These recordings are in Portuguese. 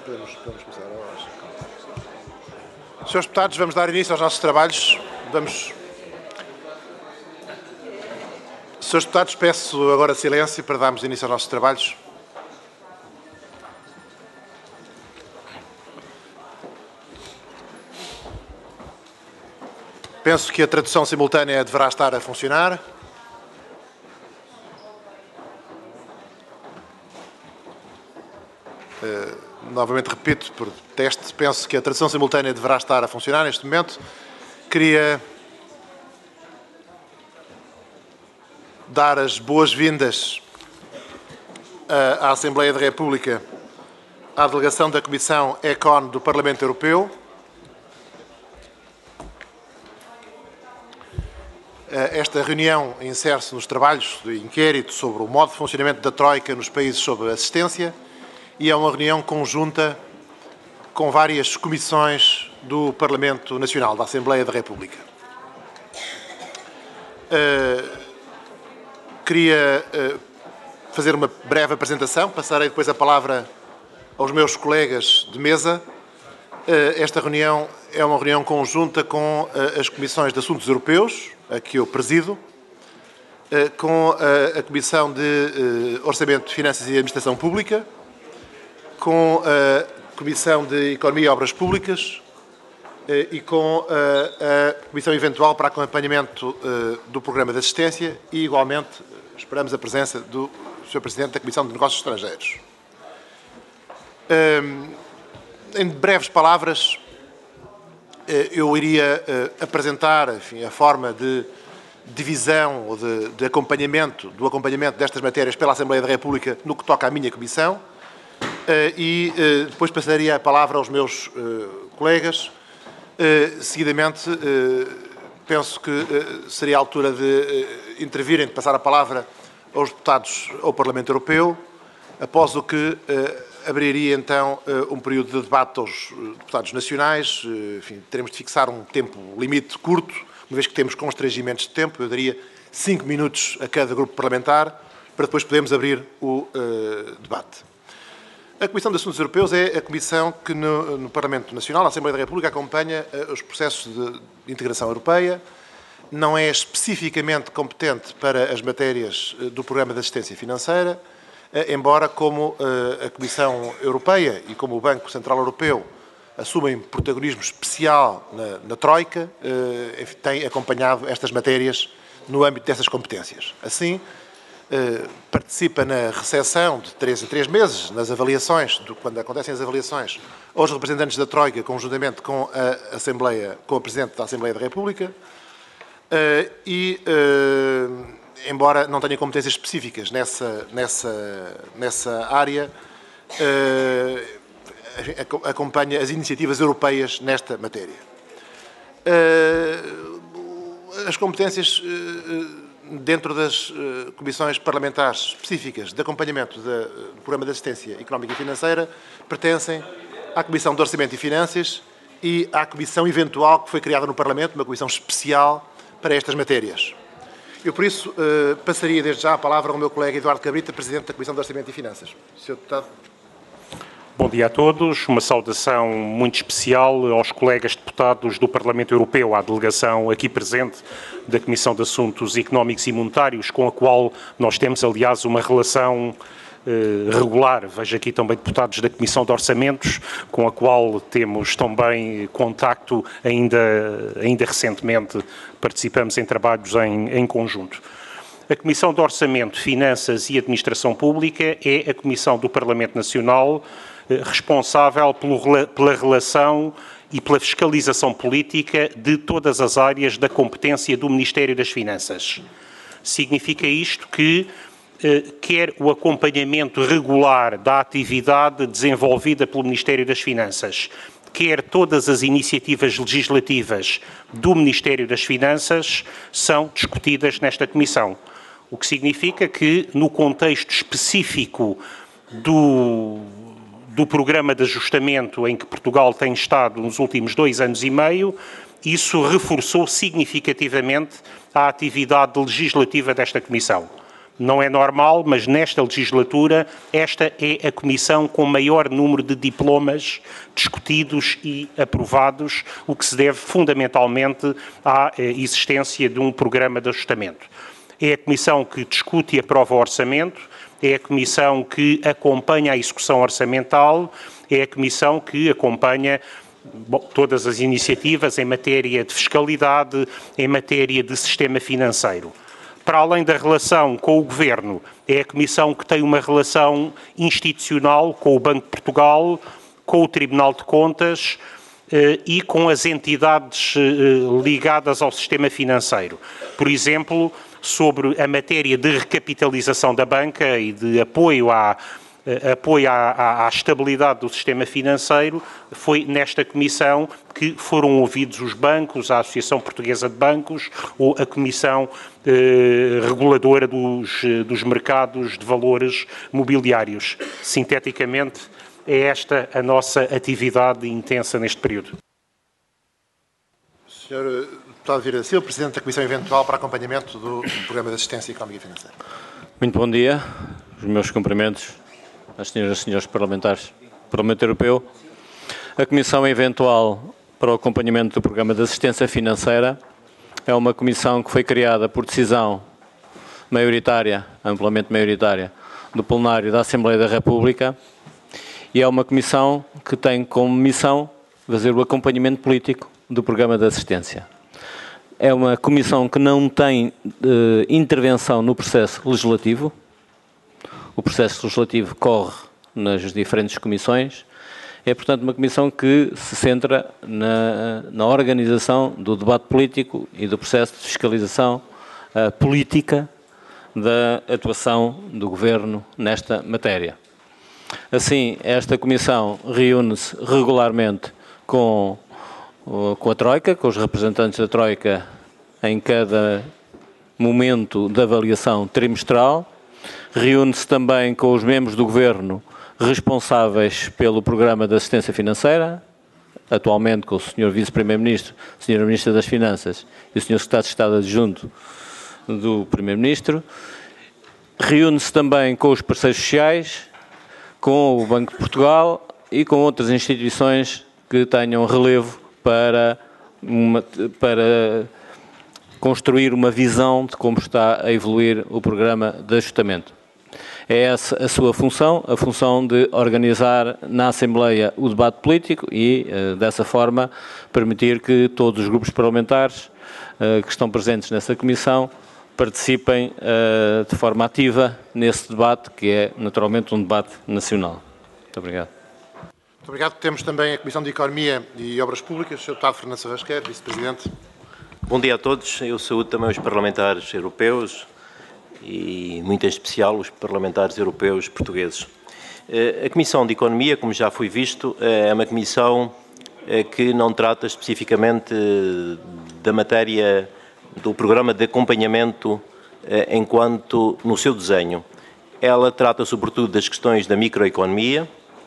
Podemos começar hoje. Senhores deputados, vamos dar início aos nossos trabalhos. Senhores deputados, peço agora silêncio para darmos início aos nossos trabalhos. Penso que a tradução simultânea deverá estar a funcionar. Novamente repito, por teste, penso que a tradução simultânea deverá estar a funcionar neste momento. Queria dar as boas-vindas à Assembleia da República, à delegação da Comissão ECON do Parlamento Europeu. Esta reunião insere-se nos trabalhos de inquérito sobre o modo de funcionamento da Troika nos países sob assistência e é uma reunião conjunta com várias comissões do Parlamento Nacional, da Assembleia da República. Queria fazer uma breve apresentação, passarei depois a palavra aos meus colegas de mesa. Esta reunião é uma reunião conjunta com as Comissões de Assuntos Europeus, a que eu presido, com a Comissão de Orçamento, Finanças e Administração Pública, com a Comissão de Economia e Obras Públicas e com a Comissão Eventual para Acompanhamento do Programa de Assistência e, igualmente, esperamos a presença do Sr. Presidente da Comissão de Negócios Estrangeiros. Em breves palavras, eu iria apresentar, enfim, a forma de divisão ou de acompanhamento, do acompanhamento destas matérias pela Assembleia da República no que toca à minha comissão e depois passaria a palavra aos meus colegas. Seguidamente, penso que seria a altura de intervirem, de passar a palavra aos deputados ao Parlamento Europeu, após o que abriria então um período de debate aos deputados nacionais. Enfim, teremos de fixar um tempo limite curto, uma vez que temos constrangimentos de tempo. Eu daria 5 minutos a cada grupo parlamentar, para depois podermos abrir o debate. A Comissão de Assuntos Europeus é a comissão que no Parlamento Nacional, na Assembleia da República, acompanha os processos de integração europeia. Não é especificamente competente para as matérias do Programa de Assistência Financeira, embora, como a Comissão Europeia e como o Banco Central Europeu assumem protagonismo especial na Troika, tem acompanhado estas matérias no âmbito dessas competências. Assim, participa na recepção de 3 em 3 meses, nas avaliações, quando acontecem as avaliações, aos representantes da Troika, conjuntamente com a Assembleia, com a Presidente da Assembleia da República, embora não tenha competências específicas nessa área, acompanha as iniciativas europeias nesta matéria. As competências dentro das comissões parlamentares específicas de acompanhamento do Programa de Assistência Económica e Financeira pertencem à Comissão de Orçamento e Finanças e à Comissão Eventual que foi criada no Parlamento, uma comissão especial para estas matérias. Eu, por isso, passaria desde já a palavra ao meu colega Eduardo Cabrita, Presidente da Comissão de Orçamento e Finanças. Sr. Deputado. Bom dia a todos. Uma saudação muito especial aos colegas deputados do Parlamento Europeu, à delegação aqui presente da Comissão de Assuntos Económicos e Monetários, com a qual nós temos, aliás, uma relação regular. Vejo aqui também deputados da Comissão de Orçamentos, com a qual temos também contacto ainda recentemente, participamos em trabalhos em conjunto. A Comissão de Orçamento, Finanças e Administração Pública é a Comissão do Parlamento Nacional responsável pela relação e pela fiscalização política de todas as áreas da competência do Ministério das Finanças. Significa isto que quer o acompanhamento regular da atividade desenvolvida pelo Ministério das Finanças, quer todas as iniciativas legislativas do Ministério das Finanças são discutidas nesta Comissão. O que significa que, no contexto específico do programa de ajustamento em que Portugal tem estado nos últimos 2 anos e meio, isso reforçou significativamente a atividade legislativa desta Comissão. Não é normal, mas nesta legislatura esta é a comissão com maior número de diplomas discutidos e aprovados, o que se deve fundamentalmente à existência de um programa de ajustamento. É a comissão que discute e aprova o orçamento, é a comissão que acompanha a execução orçamental, é a comissão que acompanha todas as iniciativas em matéria de fiscalidade, em matéria de sistema financeiro. Para além da relação com o Governo, é a Comissão que tem uma relação institucional com o Banco de Portugal, com o Tribunal de Contas e com as entidades ligadas ao sistema financeiro. Por exemplo, sobre a matéria de recapitalização da banca e de apoio à estabilidade do sistema financeiro, foi nesta Comissão que foram ouvidos os bancos, a Associação Portuguesa de Bancos ou a Comissão Reguladora dos Mercados de Valores Mobiliários. Sinteticamente, é esta a nossa atividade intensa neste período. Sr. Deputado Vieira da Silva, Presidente da Comissão Eventual para Acompanhamento do Programa de Assistência Económica e Financeira. Muito bom dia. Os meus cumprimentos às senhoras e senhores parlamentares do Parlamento Europeu. A Comissão Eventual para o Acompanhamento do Programa de Assistência Financeira é uma comissão que foi criada por decisão maioritária, amplamente maioritária, do plenário da Assembleia da República e é uma comissão que tem como missão fazer o acompanhamento político do Programa de Assistência. É uma comissão que não tem intervenção no processo legislativo. O processo legislativo corre nas diferentes comissões. É, portanto, uma comissão que se centra na organização do debate político e do processo de fiscalização política da atuação do Governo nesta matéria. Assim, esta comissão reúne-se regularmente com a Troika, com os representantes da Troika em cada momento da avaliação trimestral. Reúne-se também com os membros do Governo responsáveis pelo Programa de Assistência Financeira, atualmente com o Sr. Vice-Primeiro-Ministro, a Sra. Ministra das Finanças e o Sr. Secretário de Estado Adjunto do Primeiro-Ministro. Reúne-se também com os parceiros sociais, com o Banco de Portugal e com outras instituições que tenham relevo para construir uma visão de como está a evoluir o programa de ajustamento. É essa a sua função, a função de organizar na Assembleia o debate político e, dessa forma, permitir que todos os grupos parlamentares que estão presentes nessa comissão participem de forma ativa nesse debate, que é naturalmente um debate nacional. Muito obrigado. Muito obrigado. Temos também a Comissão de Economia e Obras Públicas, Sr. Deputado Fernando Sarrasqueiro, Vice-Presidente. Bom dia a todos. Eu saúdo também os parlamentares europeus e, muito em especial, os parlamentares europeus portugueses. A Comissão de Economia, como já foi visto, é uma comissão que não trata especificamente da matéria do programa de acompanhamento enquanto no seu desenho. Ela trata sobretudo das questões da microeconomia,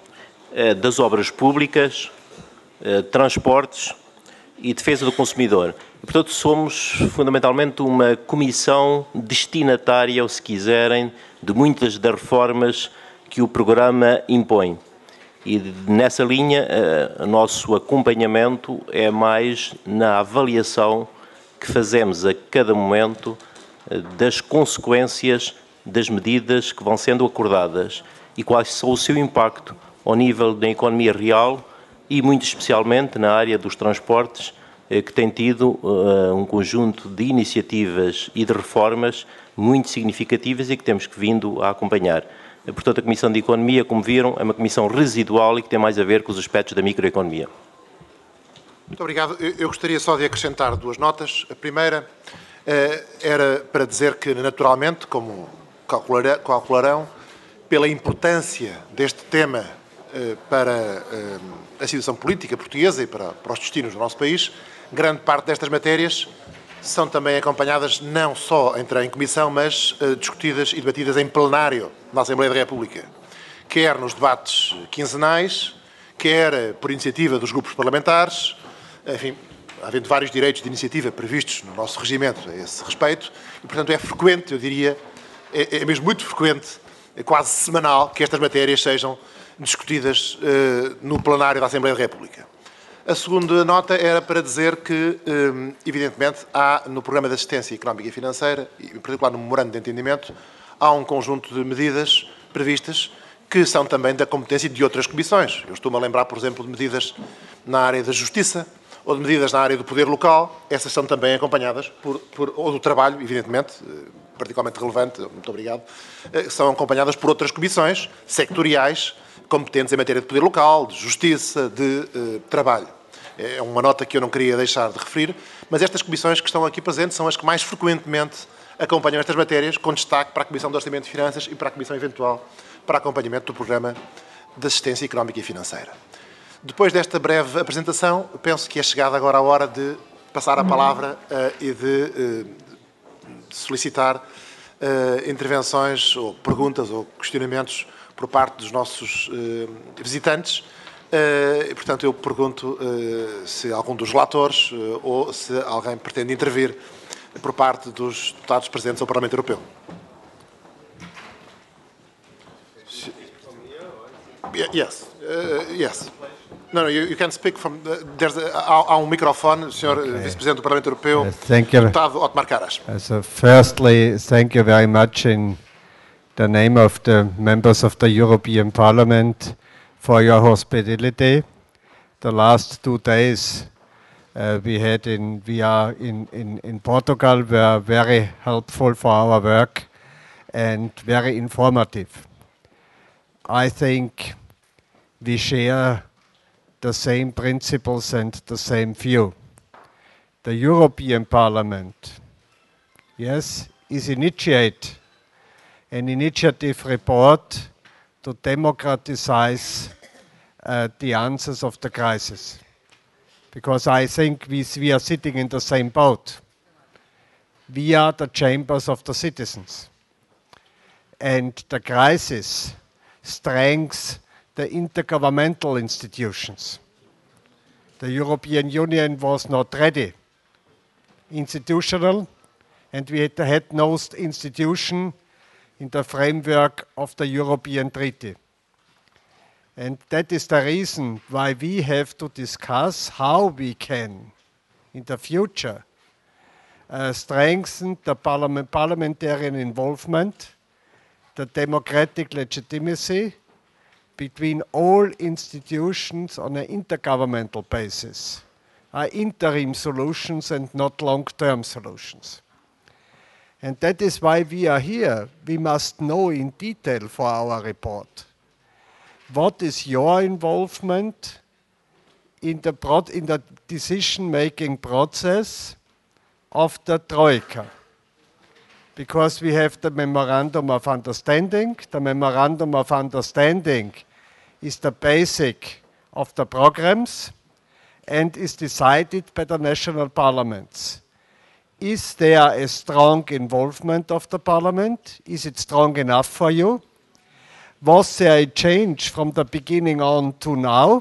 das obras públicas, transportes e defesa do consumidor. E, portanto, somos fundamentalmente uma comissão destinatária, ou se quiserem, de muitas das reformas que o programa impõe. E nessa linha, o nosso acompanhamento é mais na avaliação que fazemos a cada momento das consequências das medidas que vão sendo acordadas e quais são o seu impacto ao nível da economia real e, muito especialmente, na área dos transportes, que tem tido um conjunto de iniciativas e de reformas muito significativas e que temos vindo a acompanhar. Portanto, a Comissão de Economia, como viram, é uma comissão residual e que tem mais a ver com os aspectos da microeconomia. Muito obrigado. Eu gostaria só de acrescentar duas notas. A primeira era para dizer que, naturalmente, como calcularão, pela importância deste tema para a situação política portuguesa e para os destinos do nosso país, grande parte destas matérias são também acompanhadas não só em comissão, mas discutidas e debatidas em plenário na Assembleia da República, quer nos debates quinzenais, quer por iniciativa dos grupos parlamentares, enfim, havendo vários direitos de iniciativa previstos no nosso regimento a esse respeito, e, portanto, é frequente, eu diria, é mesmo muito frequente, é quase semanal, que estas matérias sejam discutidas no plenário da Assembleia da República. A segunda nota era para dizer que, evidentemente, há no Programa de Assistência Económica e Financeira, e em particular no Memorando de Entendimento, há um conjunto de medidas previstas que são também da competência de outras comissões. Eu estou-me a lembrar, por exemplo, de medidas na área da justiça ou de medidas na área do poder local. Essas são também acompanhadas ou do trabalho, evidentemente, particularmente relevante, muito obrigado, são acompanhadas por outras comissões sectoriais competentes em matéria de poder local, de justiça, de trabalho. É uma nota que eu não queria deixar de referir, mas estas comissões que estão aqui presentes são as que mais frequentemente acompanham estas matérias, com destaque para a Comissão de Orçamento e Finanças e para a Comissão Eventual para acompanhamento do Programa de Assistência Económica e Financeira. Depois desta breve apresentação, penso que é chegada agora a hora de passar a palavra e de solicitar intervenções ou perguntas ou questionamentos por parte dos nossos visitantes. E, portanto, eu pergunto se algum dos relatores ou se alguém pretende intervir por parte dos deputados presentes ao Parlamento Europeu. Yes. Yes. No, you can speak from... há microfone, Sr. Vice-Presidente do Parlamento Europeu, deputado Othmar Karas. So firstly, thank you very much in the name of the members of the European Parliament for your hospitality. The last 2 days we are in Portugal were very helpful for our work and very informative. I think we share the same principles and the same view. The European Parliament, yes, is initiate an initiative report to democratize the answers of the crisis. Because I think we are sitting in the same boat. We are the chambers of the citizens. And the crisis strengthens the intergovernmental institutions. The European Union was not ready, institutional, and we had no institution in the framework of the European Treaty. And that is the reason why we have to discuss how we can, in the future, strengthen the parliamentary involvement, the democratic legitimacy between all institutions on an intergovernmental basis, are interim solutions and not long-term solutions. And that is why we are here. We must know in detail for our report. What is your involvement in the decision-making process of the Troika? Because we have the Memorandum of Understanding. The Memorandum of Understanding is the basic of the programs and is decided by the national parliaments. Is there a strong involvement of the parliament? Is it strong enough for you? Was there a change from the beginning on to now?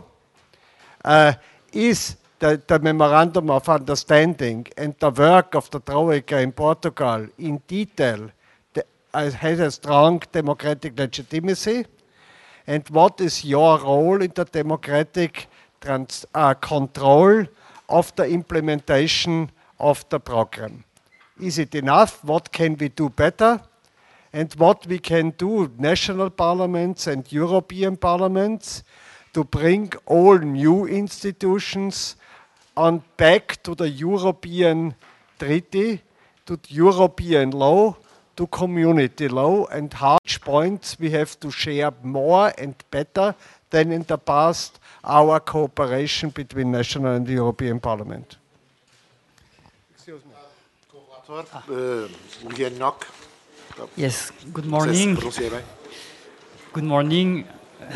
Is the Memorandum of Understanding and the work of the Troika in Portugal in detail has a strong democratic legitimacy? And what is your role in the democratic control of the implementation of the program? Is it enough? What can we do better? And what we can do, national parliaments and European parliaments, to bring all new institutions on back to the European Treaty, to European law, to community law, and how much points we have to share more and better than in the past our cooperation between national and the European Parliament. Excuse me. Co-relator, Yes, good morning. Good morning.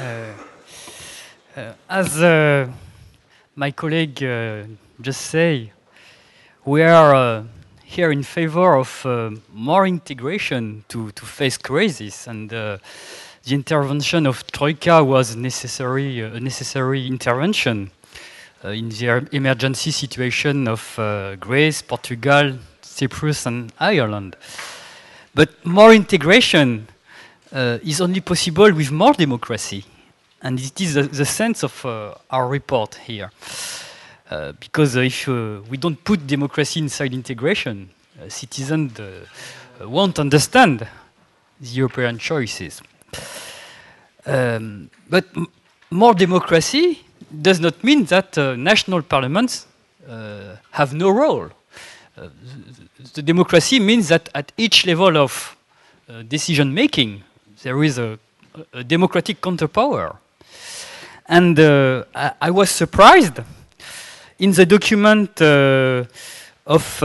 As my colleague just said, we are here in favor of more integration to face crisis, and the intervention of Troika was a necessary intervention in the emergency situation of Greece, Portugal, Cyprus and Ireland. But more integration is only possible with more democracy. And it is the sense of our report here. Because if we don't put democracy inside integration, citizens won't understand the European choices. But more democracy does not mean that national parliaments have no role. The democracy means that at each level of decision making, there is a democratic counterpower. And I was surprised in the document of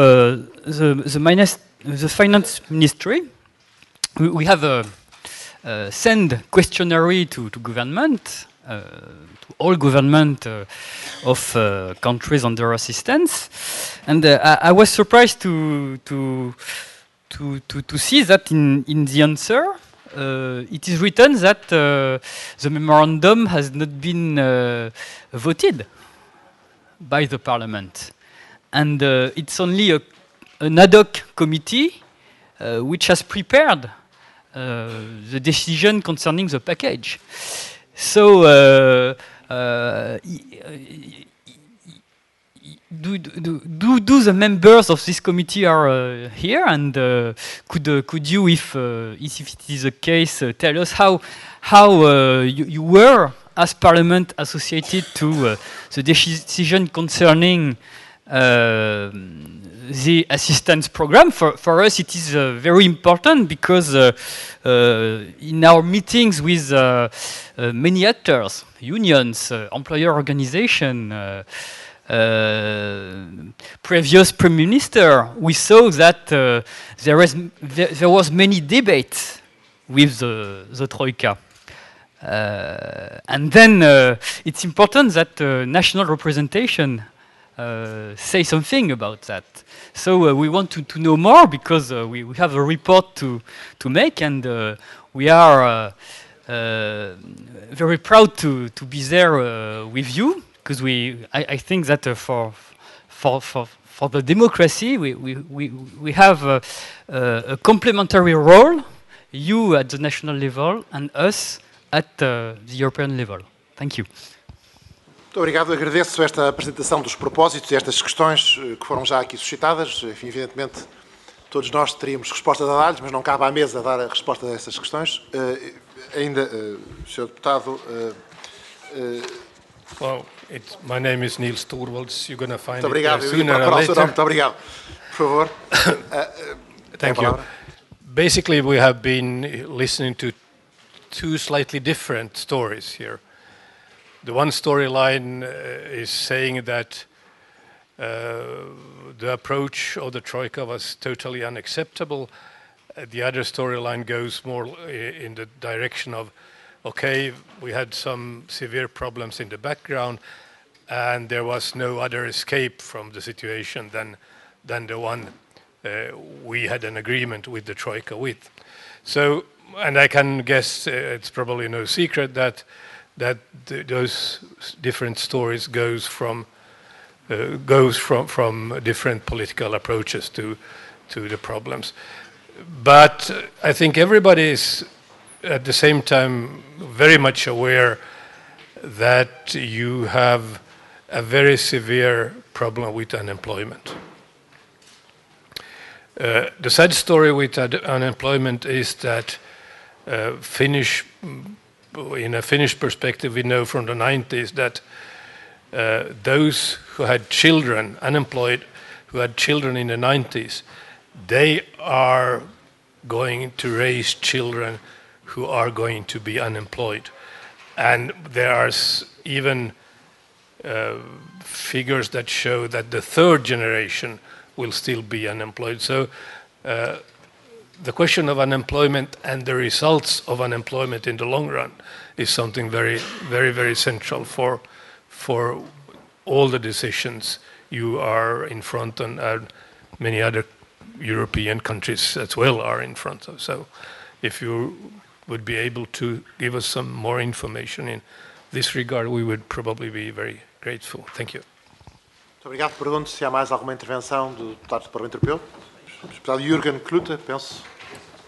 the finance ministry. We have sent questionnaire to government, to all government of countries under assistance, and I was surprised to see that in the answer it is written that the memorandum has not been voted by the parliament, and it's only an ad hoc committee which has prepared the decision concerning the package. So do the members of this committee are here, and could you, if it is the case, tell us how you were as Parliament associated to the decision concerning the assistance program? For us, it is very important because in our meetings with many actors, unions, employer organization, previous Prime Minister, we saw that there was many debates with the Troika. And then it's important that national representation say something about that. So we want to know more because we have a report to make, and we are very proud to be there with you, because I think that for the democracy we have a complementary role, you at the national level and us at the European level. Thank you. Muito obrigado, agradeço esta apresentação dos propósitos e estas questões que foram já aqui suscitadas. Enfim, evidentemente, todos nós teríamos respostas a dar-lhes, mas não cabe à mesa dar a resposta a essas questões. Ainda, Sr. Deputado... Well, my name is Niels Torvalds. You're going to find muito obrigado. it sooner or later. Muito obrigado. Por favor. Thank you. Basically, we have been listening to two slightly different stories here. The one storyline is saying that the approach of the Troika was totally unacceptable. The other storyline goes more in the direction of, okay, we had some severe problems in the background, and there was no other escape from the situation than the one we had an agreement with the Troika with. So, and I can guess it's probably no secret that those different stories goes from different political approaches to the problems. But I think everybody is at the same time very much aware that you have a very severe problem with unemployment. The sad story with unemployment is that in a Finnish perspective, we know from the 90s that those who had children, unemployed, who had children in the 90s, they are going to raise children who are going to be unemployed. And there are even figures that show that the third generation will still be unemployed. So the question of unemployment and the results of unemployment in the long run is something very, very, very central for all the decisions you are in front of, and many other European countries as well are in front of. So if you would be able to give us some more information in this regard, we would probably be very grateful. Thank you. Muito obrigado. Pergunto se há mais alguma intervenção do deputado do Parlamento Europeu. O deputado Jürgen Klute, penso.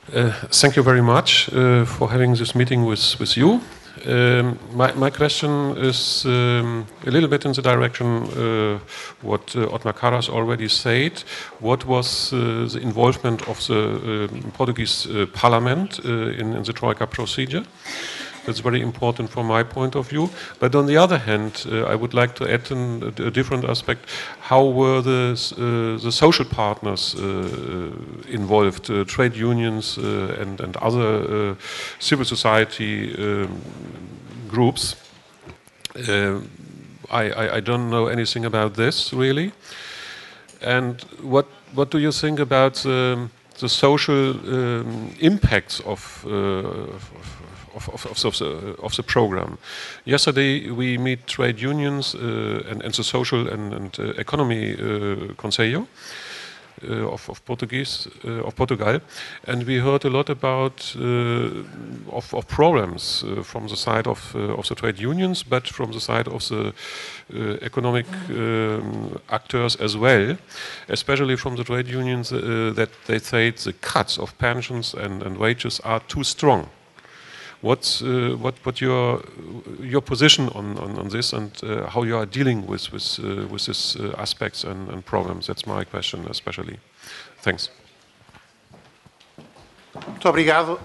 Thank you very much for having this meeting with you. My question is a little bit in the direction what Othmar Karas already said. What was the involvement of the Portuguese Parliament in the Troika procedure? That's very important from my point of view. But on the other hand, I would like to add a different aspect. How were the social partners involved, trade unions and other civil society groups? I don't know anything about this, really. And what do you think about the social impacts of the program? Yesterday we meet trade unions and the social and economy Conselho of Portugal, and we heard a lot about of problems from the side of the trade unions, but from the side of the economic actors as well, especially from the trade unions that they say the cuts of pensions and wages are too strong. What's your position on this, and how you are dealing with these aspects and problems? That's my question, especially. Thanks. Muito obrigado.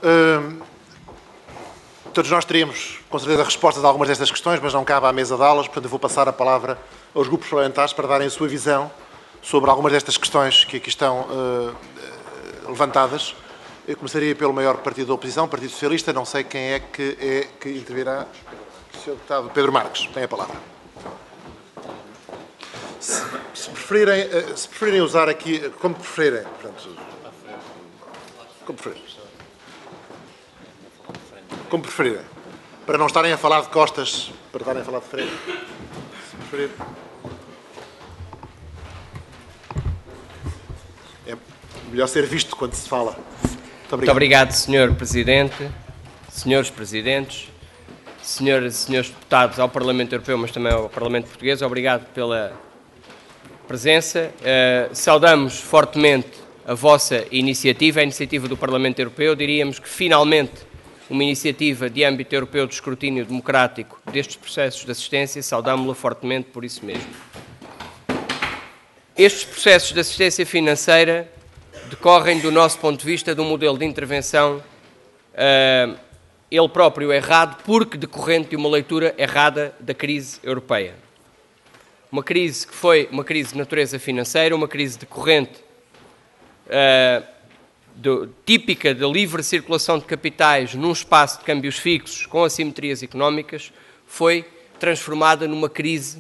Todos nós teríamos, com certeza, respostas a algumas destas questões, mas não cabe à mesa dá-las, portanto eu vou passar a palavra aos grupos parlamentares para darem a sua visão sobre algumas destas questões que aqui estão levantadas. Eu começaria pelo maior partido da oposição, o Partido Socialista. Não sei quem é que intervirá. O Sr. Deputado Pedro Marques tem a palavra. Se preferirem usar aqui, como preferirem. Portanto, como preferirem. Para não estarem a falar de costas, para estarem a falar de frente. Se preferirem. É melhor ser visto quando se fala. Muito obrigado, Sr. Presidente, Srs. Presidentes, Senhoras e Senhores Deputados ao Parlamento Europeu, mas também ao Parlamento Português. Obrigado pela presença. Saudamos fortemente a vossa iniciativa, a iniciativa do Parlamento Europeu. Diríamos que, finalmente, uma iniciativa de âmbito europeu de escrutínio democrático destes processos de assistência. Saudámo-la fortemente por isso mesmo. Estes processos de assistência financeira decorrem, do nosso ponto de vista, de um modelo de intervenção ele próprio errado, porque decorrente de uma leitura errada da crise europeia. Uma crise que foi uma crise de natureza financeira, uma crise decorrente típica da livre circulação de capitais num espaço de câmbios fixos com assimetrias económicas, foi transformada numa crise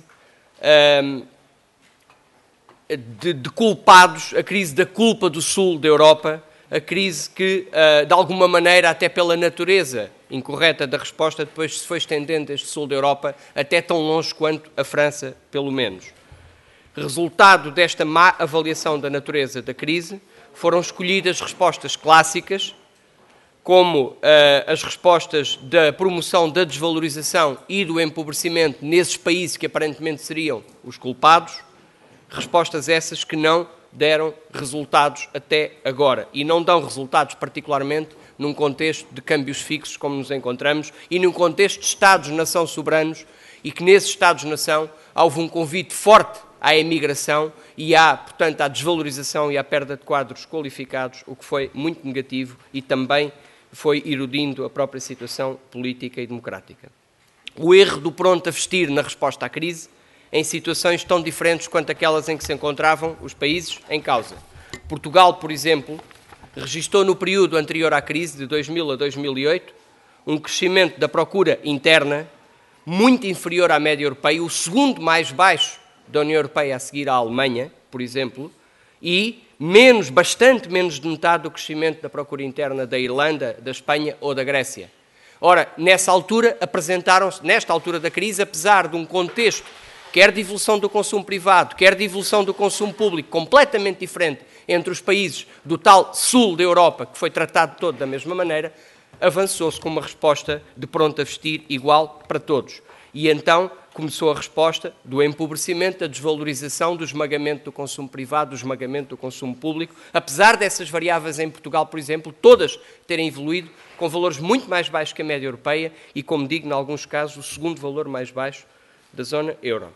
de culpados, a crise da culpa do sul da Europa, a crise que, de alguma maneira, até pela natureza incorreta da resposta, depois se foi estendendo este sul da Europa até tão longe quanto a França, pelo menos. Resultado desta má avaliação da natureza da crise, foram escolhidas respostas clássicas, como as respostas da promoção da desvalorização e do empobrecimento nesses países que aparentemente seriam os culpados, respostas essas que não deram resultados até agora e não dão resultados particularmente num contexto de câmbios fixos como nos encontramos e num contexto de Estados-nação soberanos e que nesses Estados-nação houve um convite forte à emigração e portanto, à desvalorização e à perda de quadros qualificados, o que foi muito negativo e também foi erudindo a própria situação política e democrática. O erro do pronto a vestir na resposta à crise, em situações tão diferentes quanto aquelas em que se encontravam os países em causa. Portugal, por exemplo, registrou no período anterior à crise, de 2000 a 2008, um crescimento da procura interna muito inferior à média europeia, o segundo mais baixo da União Europeia a seguir à Alemanha, por exemplo, e bastante menos de metade do crescimento da procura interna da Irlanda, da Espanha ou da Grécia. Ora, nesta altura da crise, apesar de um contexto quer de evolução do consumo privado, quer de evolução do consumo público, completamente diferente entre os países do tal sul da Europa, que foi tratado todo da mesma maneira, avançou-se com uma resposta de pronto a vestir igual para todos. E então começou a resposta do empobrecimento, da desvalorização, do esmagamento do consumo privado, do esmagamento do consumo público, apesar dessas variáveis em Portugal, por exemplo, todas terem evoluído com valores muito mais baixos que a média europeia e, como digo, em alguns casos, o segundo valor mais baixo da zona euro.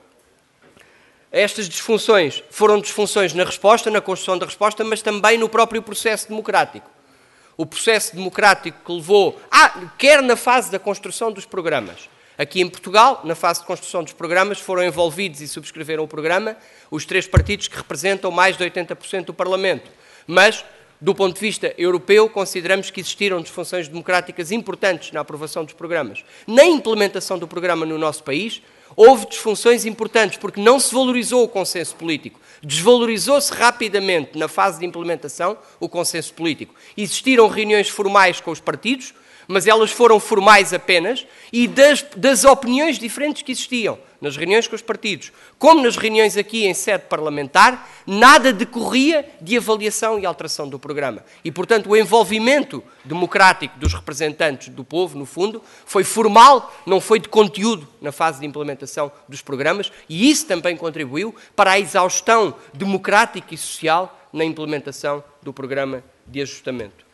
Estas disfunções foram disfunções na resposta, na construção da resposta, mas também no próprio processo democrático. O processo democrático que levou, quer na fase da construção dos programas. Aqui em Portugal, na fase de construção dos programas, foram envolvidos e subscreveram o programa os 3 partidos que representam mais de 80% do Parlamento. Mas, do ponto de vista europeu, consideramos que existiram disfunções democráticas importantes na aprovação dos programas. Na implementação do programa no nosso país, houve disfunções importantes, porque não se valorizou o consenso político. Desvalorizou-se rapidamente, na fase de implementação, o consenso político. Existiram reuniões formais com os partidos, mas elas foram formais apenas, e das opiniões diferentes que existiam nas reuniões com os partidos, como nas reuniões aqui em sede parlamentar, nada decorria de avaliação e alteração do programa. E, portanto, o envolvimento democrático dos representantes do povo, no fundo, foi formal, não foi de conteúdo na fase de implementação dos programas, e isso também contribuiu para a exaustão democrática e social na implementação do programa de ajustamento.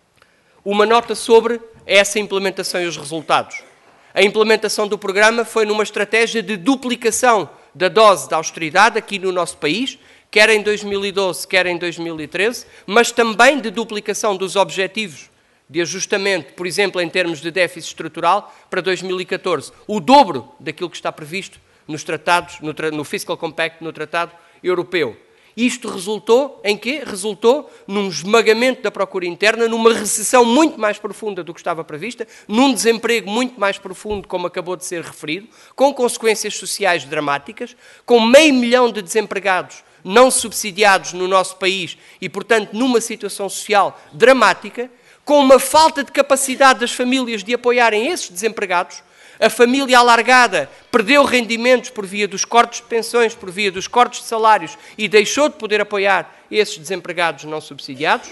Uma nota sobre essa implementação e os resultados. A implementação do programa foi numa estratégia de duplicação da dose de austeridade aqui no nosso país, quer em 2012, quer em 2013, mas também de duplicação dos objetivos de ajustamento, por exemplo, em termos de déficit estrutural, para 2014. O dobro daquilo que está previsto nos tratados, no Fiscal Compact, no Tratado Europeu. Isto resultou em quê? Resultou num esmagamento da procura interna, numa recessão muito mais profunda do que estava prevista, num desemprego muito mais profundo, como acabou de ser referido, com consequências sociais dramáticas, com 500 mil de desempregados não subsidiados no nosso país e, portanto, numa situação social dramática, com uma falta de capacidade das famílias de apoiarem esses desempregados. A família alargada perdeu rendimentos por via dos cortes de pensões, por via dos cortes de salários e deixou de poder apoiar esses desempregados não subsidiados.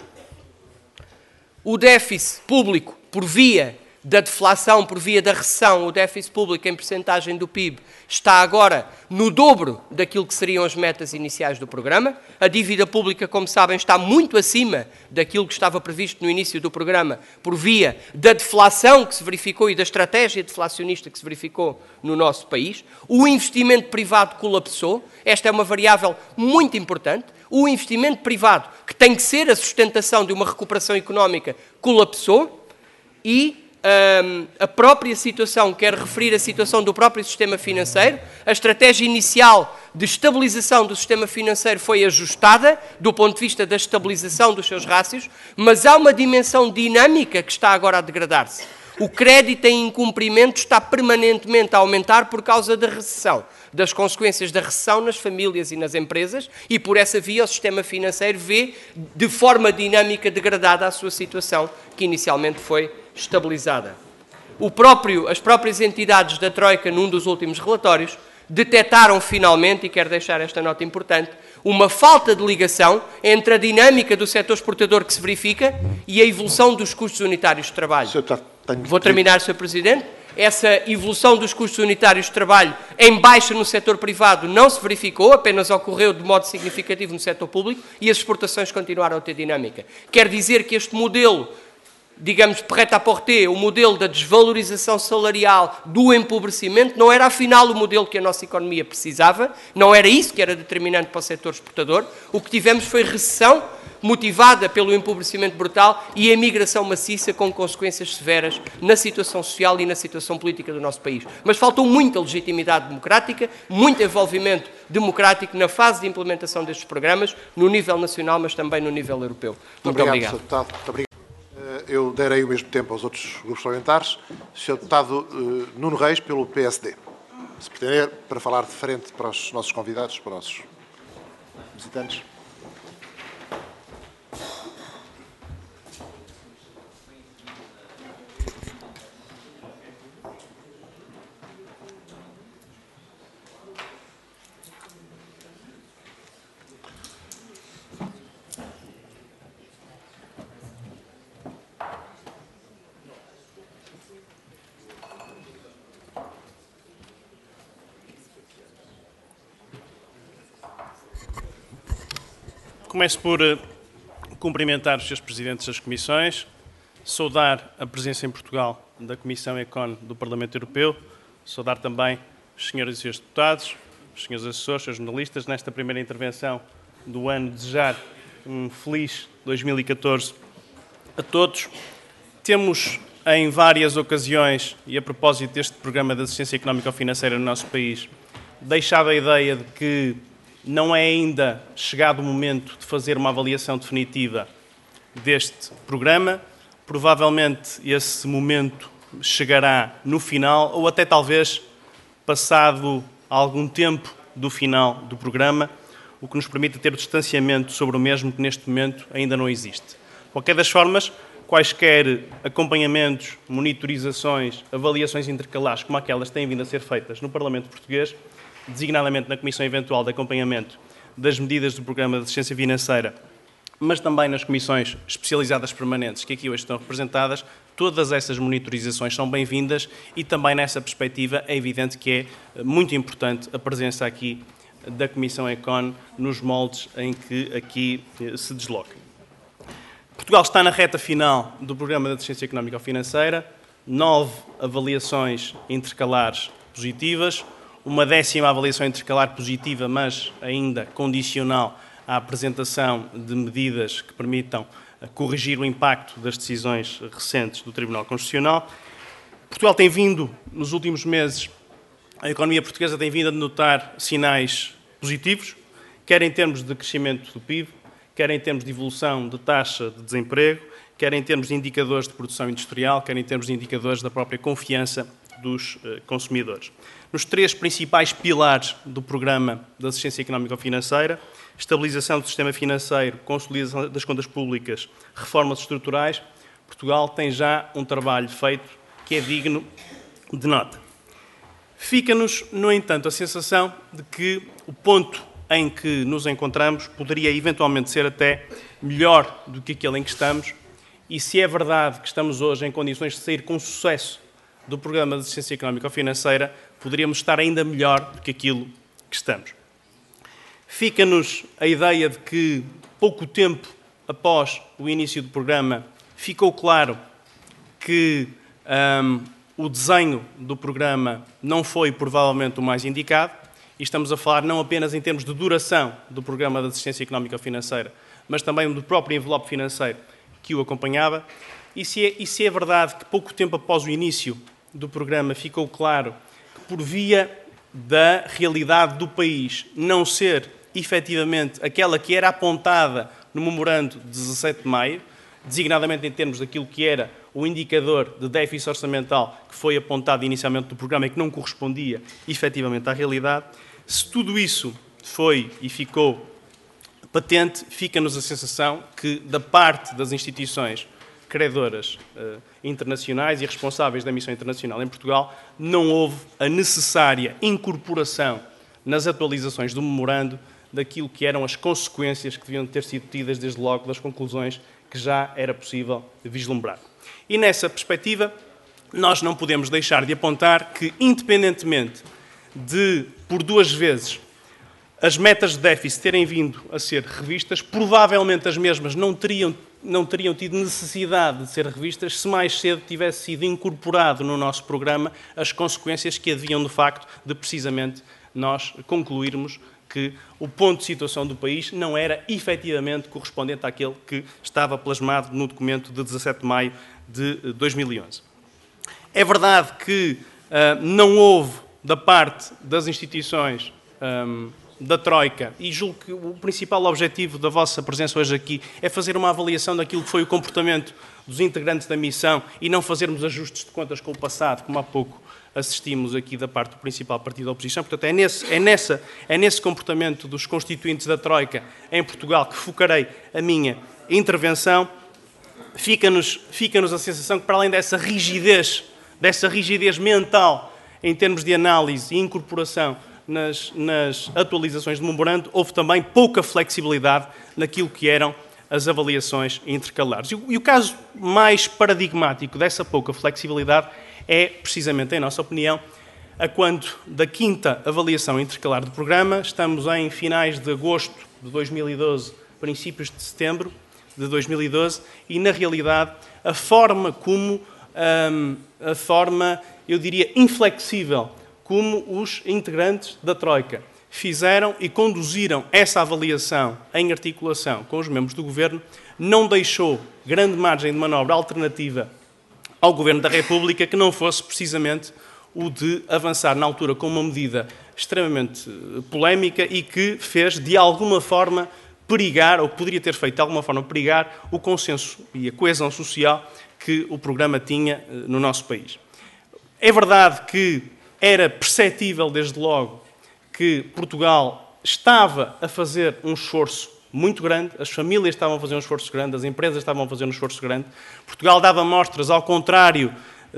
O déficit público, por via da deflação, por via da recessão, o déficit público em percentagem do PIB está agora no dobro daquilo que seriam as metas iniciais do programa. A dívida pública, como sabem, está muito acima daquilo que estava previsto no início do programa por via da deflação que se verificou e da estratégia deflacionista que se verificou no nosso país. O investimento privado colapsou. Esta é uma variável muito importante. O investimento privado, que tem que ser a sustentação de uma recuperação económica, colapsou e a própria situação, quero referir a situação do próprio sistema financeiro, a estratégia inicial de estabilização do sistema financeiro foi ajustada do ponto de vista da estabilização dos seus rácios, mas há uma dimensão dinâmica que está agora a degradar-se. O crédito em incumprimento está permanentemente a aumentar por causa da recessão, das consequências da recessão nas famílias e nas empresas, e por essa via o sistema financeiro vê de forma dinâmica degradada a sua situação, que inicialmente foi estabilizada. As próprias entidades da Troika, num dos últimos relatórios, detectaram finalmente, e quero deixar esta nota importante, uma falta de ligação entre a dinâmica do setor exportador que se verifica e a evolução dos custos unitários de trabalho. Vou terminar, Sr. Presidente. Essa evolução dos custos unitários de trabalho em baixa no setor privado não se verificou, apenas ocorreu de modo significativo no setor público e as exportações continuaram a ter dinâmica. Quer dizer que este modelo, digamos, prêt-à-porter, o modelo da desvalorização salarial, do empobrecimento, não era afinal o modelo que a nossa economia precisava, não era isso que era determinante para o setor exportador. O que tivemos foi recessão motivada pelo empobrecimento brutal e a migração maciça com consequências severas na situação social e na situação política do nosso país. Mas faltou muita legitimidade democrática, muito envolvimento democrático na fase de implementação destes programas, no nível nacional, mas também no nível europeu. Muito obrigado. Sr. Deputado. Muito obrigado. Eu darei o mesmo tempo aos outros grupos parlamentares. Sr. Deputado Nuno Reis, pelo PSD. Se pretender, para falar de frente para os nossos convidados, para os nossos visitantes. Começo por cumprimentar os Srs. Presidentes das Comissões, saudar a presença em Portugal da Comissão Econ do Parlamento Europeu, saudar também os Srs. e Srs. Deputados, os Srs. Assessores, os jornalistas, nesta primeira intervenção do ano, desejar um feliz 2014 a todos. Temos, em várias ocasiões, e a propósito deste programa de assistência económico-financeira no nosso país, deixado a ideia de que não é ainda chegado o momento de fazer uma avaliação definitiva deste programa. Provavelmente esse momento chegará no final, ou até talvez passado algum tempo do final do programa, o que nos permite ter o distanciamento sobre o mesmo que neste momento ainda não existe. De qualquer das formas, quaisquer acompanhamentos, monitorizações, avaliações intercalares, como aquelas que têm vindo a ser feitas no Parlamento Português, designadamente na Comissão Eventual de Acompanhamento das Medidas do Programa de Assistência Financeira, mas também nas comissões especializadas permanentes que aqui hoje estão representadas, todas essas monitorizações são bem-vindas e também nessa perspectiva é evidente que é muito importante a presença aqui da Comissão Econ nos moldes em que aqui se desloca. Portugal está na reta final do Programa de Assistência Económico-Financeira, 9 avaliações intercalares positivas, uma 10ª avaliação intercalar positiva, mas ainda condicional à apresentação de medidas que permitam corrigir o impacto das decisões recentes do Tribunal Constitucional. Portugal tem vindo, nos últimos meses, a economia portuguesa tem vindo a denotar sinais positivos, quer em termos de crescimento do PIB, quer em termos de evolução de taxa de desemprego, quer em termos de indicadores de produção industrial, quer em termos de indicadores da própria confiança dos consumidores. Nos 3 principais pilares do Programa de Assistência Económico-Financeira, estabilização do sistema financeiro, consolidação das contas públicas, reformas estruturais, Portugal tem já um trabalho feito que é digno de nota. Fica-nos, no entanto, a sensação de que o ponto em que nos encontramos poderia eventualmente ser até melhor do que aquele em que estamos, e se é verdade que estamos hoje em condições de sair com sucesso do Programa de Assistência Económico-Financeira, poderíamos estar ainda melhor do que aquilo que estamos. Fica-nos a ideia de que, pouco tempo após o início do programa, ficou claro que o desenho do programa não foi provavelmente o mais indicado, e estamos a falar não apenas em termos de duração do Programa de Assistência Económico-Financeira, mas também do próprio envelope financeiro que o acompanhava. E se é verdade que pouco tempo após o início do programa ficou claro que, por via da realidade do país não ser efetivamente aquela que era apontada no memorando de 17 de maio, designadamente em termos daquilo que era o indicador de déficit orçamental que foi apontado inicialmente do programa e que não correspondia efetivamente à realidade, se tudo isso foi e ficou patente, fica-nos a sensação que, da parte das instituições credoras internacionais e responsáveis da missão internacional em Portugal, não houve a necessária incorporação nas atualizações do memorando daquilo que eram as consequências que deviam ter sido tidas desde logo das conclusões que já era possível vislumbrar. E nessa perspectiva, nós não podemos deixar de apontar que, independentemente de, por 2 vezes, as metas de déficit terem vindo a ser revistas, provavelmente as mesmas não teriam tido necessidade de ser revistas se mais cedo tivesse sido incorporado no nosso programa as consequências que haviam, de facto, de precisamente nós concluirmos que o ponto de situação do país não era efetivamente correspondente àquele que estava plasmado no documento de 17 de maio de 2011. É verdade que não houve, da parte das instituições da Troika, e julgo que o principal objetivo da vossa presença hoje aqui é fazer uma avaliação daquilo que foi o comportamento dos integrantes da missão e não fazermos ajustes de contas com o passado, como há pouco assistimos aqui da parte do principal partido da oposição. Portanto, é nesse comportamento dos constituintes da Troika em Portugal que focarei a minha intervenção. Fica-nos a sensação que, para além dessa rigidez mental em termos de análise e incorporação nas atualizações do memorando, houve também pouca flexibilidade naquilo que eram as avaliações intercalares. E o caso mais paradigmático dessa pouca flexibilidade é, precisamente, em nossa opinião, a quando da 5ª avaliação intercalar do programa, estamos em finais de agosto de 2012, princípios de setembro de 2012, e, na realidade, a forma como, eu diria, inflexível, como os integrantes da Troika fizeram e conduziram essa avaliação em articulação com os membros do Governo, não deixou grande margem de manobra alternativa ao Governo da República que não fosse precisamente o de avançar na altura com uma medida extremamente polémica e que fez, de alguma forma, perigar, ou poderia ter feito de alguma forma perigar, o consenso e a coesão social que o programa tinha no nosso país. É verdade que era perceptível, desde logo, que Portugal estava a fazer um esforço muito grande, as famílias estavam a fazer um esforço grande, as empresas estavam a fazer um esforço grande. Portugal dava mostras, ao contrário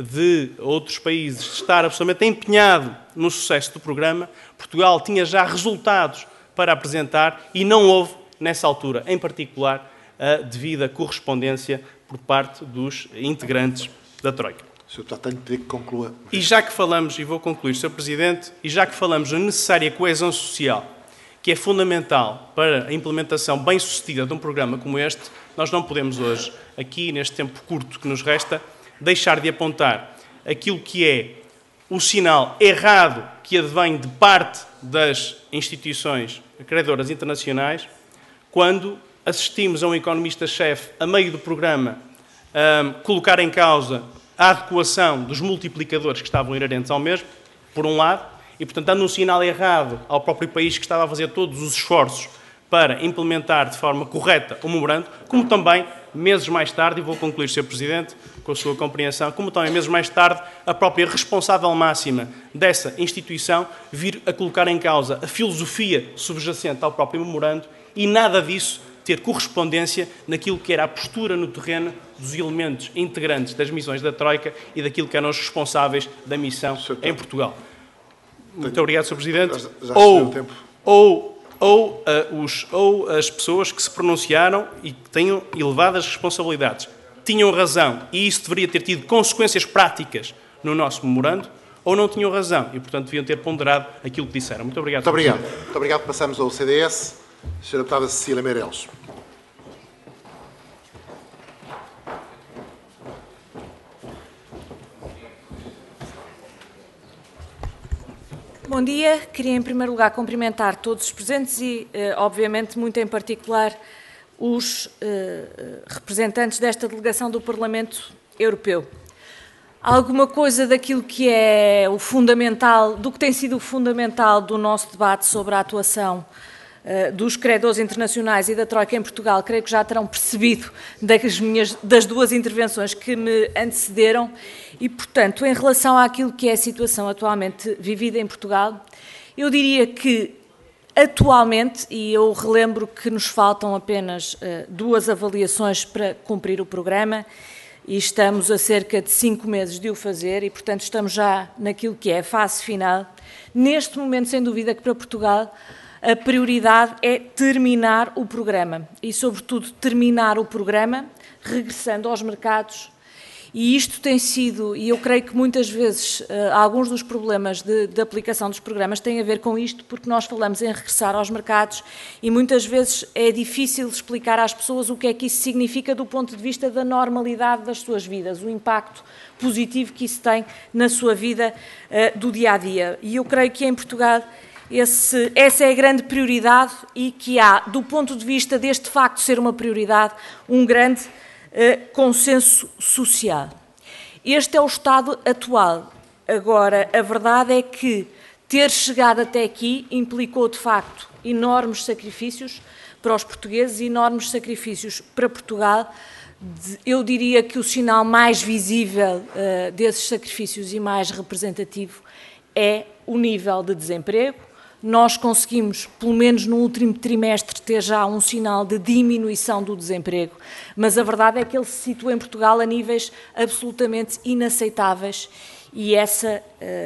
de outros países, de estar absolutamente empenhado no sucesso do programa. Portugal tinha já resultados para apresentar e não houve, nessa altura, em particular, a devida correspondência por parte dos integrantes da Troika. Sr. Deputado, tenho de pedir que conclua. E já que falamos, e vou concluir, Sr. Presidente, e já que falamos da necessária coesão social, que é fundamental para a implementação bem-sucedida de um programa como este, nós não podemos hoje, aqui neste tempo curto que nos resta, deixar de apontar aquilo que é o sinal errado que advém de parte das instituições credoras internacionais, quando assistimos a um economista-chefe, a meio do programa, colocar em causa a adequação dos multiplicadores que estavam inerentes ao mesmo, por um lado, e, portanto, dando um sinal errado ao próprio país que estava a fazer todos os esforços para implementar de forma correta o memorando, como também, meses mais tarde, e vou concluir, Sr. Presidente, com a sua compreensão, como também, meses mais tarde, a própria responsável máxima dessa instituição vir a colocar em causa a filosofia subjacente ao próprio memorando e nada disso ter correspondência naquilo que era a postura no terreno dos elementos integrantes das missões da Troika e daquilo que eram os responsáveis da missão em Portugal. Muito obrigado, Sr. Presidente. Ou as pessoas que se pronunciaram e que tenham elevadas responsabilidades tinham razão e isso deveria ter tido consequências práticas no nosso memorando, ou não tinham razão e, portanto, deviam ter ponderado aquilo que disseram. Muito obrigado. Muito obrigado. Muito obrigado. Passamos ao CDS. Sra. Deputada Cecília Meireles. Bom dia. Queria, em primeiro lugar, cumprimentar todos os presentes e, obviamente, muito em particular, os representantes desta delegação do Parlamento Europeu. Alguma coisa daquilo que é o fundamental, do que tem sido o fundamental do nosso debate sobre a atuação dos credores internacionais e da Troika em Portugal, creio que já terão percebido das duas intervenções que me antecederam e, portanto, em relação àquilo que é a situação atualmente vivida em Portugal, eu diria que atualmente, e eu relembro que nos faltam apenas duas avaliações para cumprir o programa e estamos a cerca de 5 meses de o fazer e, portanto, estamos já naquilo que é a fase final. Neste momento, sem dúvida, que para Portugal a prioridade é terminar o programa e, sobretudo, terminar o programa regressando aos mercados. E isto tem sido, e eu creio que muitas vezes alguns dos problemas de aplicação dos programas têm a ver com isto, porque nós falamos em regressar aos mercados e muitas vezes é difícil explicar às pessoas o que é que isso significa do ponto de vista da normalidade das suas vidas, o impacto positivo que isso tem na sua vida do dia-a-dia. E eu creio que em Portugal essa é a grande prioridade e que há, do ponto de vista deste facto ser uma prioridade, um grande consenso social. Este é o estado atual. Agora, a verdade é que ter chegado até aqui implicou, de facto, enormes sacrifícios para os portugueses e enormes sacrifícios para Portugal. Eu diria que o sinal mais visível desses sacrifícios e mais representativo é o nível de desemprego. Nós conseguimos, pelo menos no último trimestre, ter já um sinal de diminuição do desemprego, mas a verdade é que ele se situa em Portugal a níveis absolutamente inaceitáveis e essa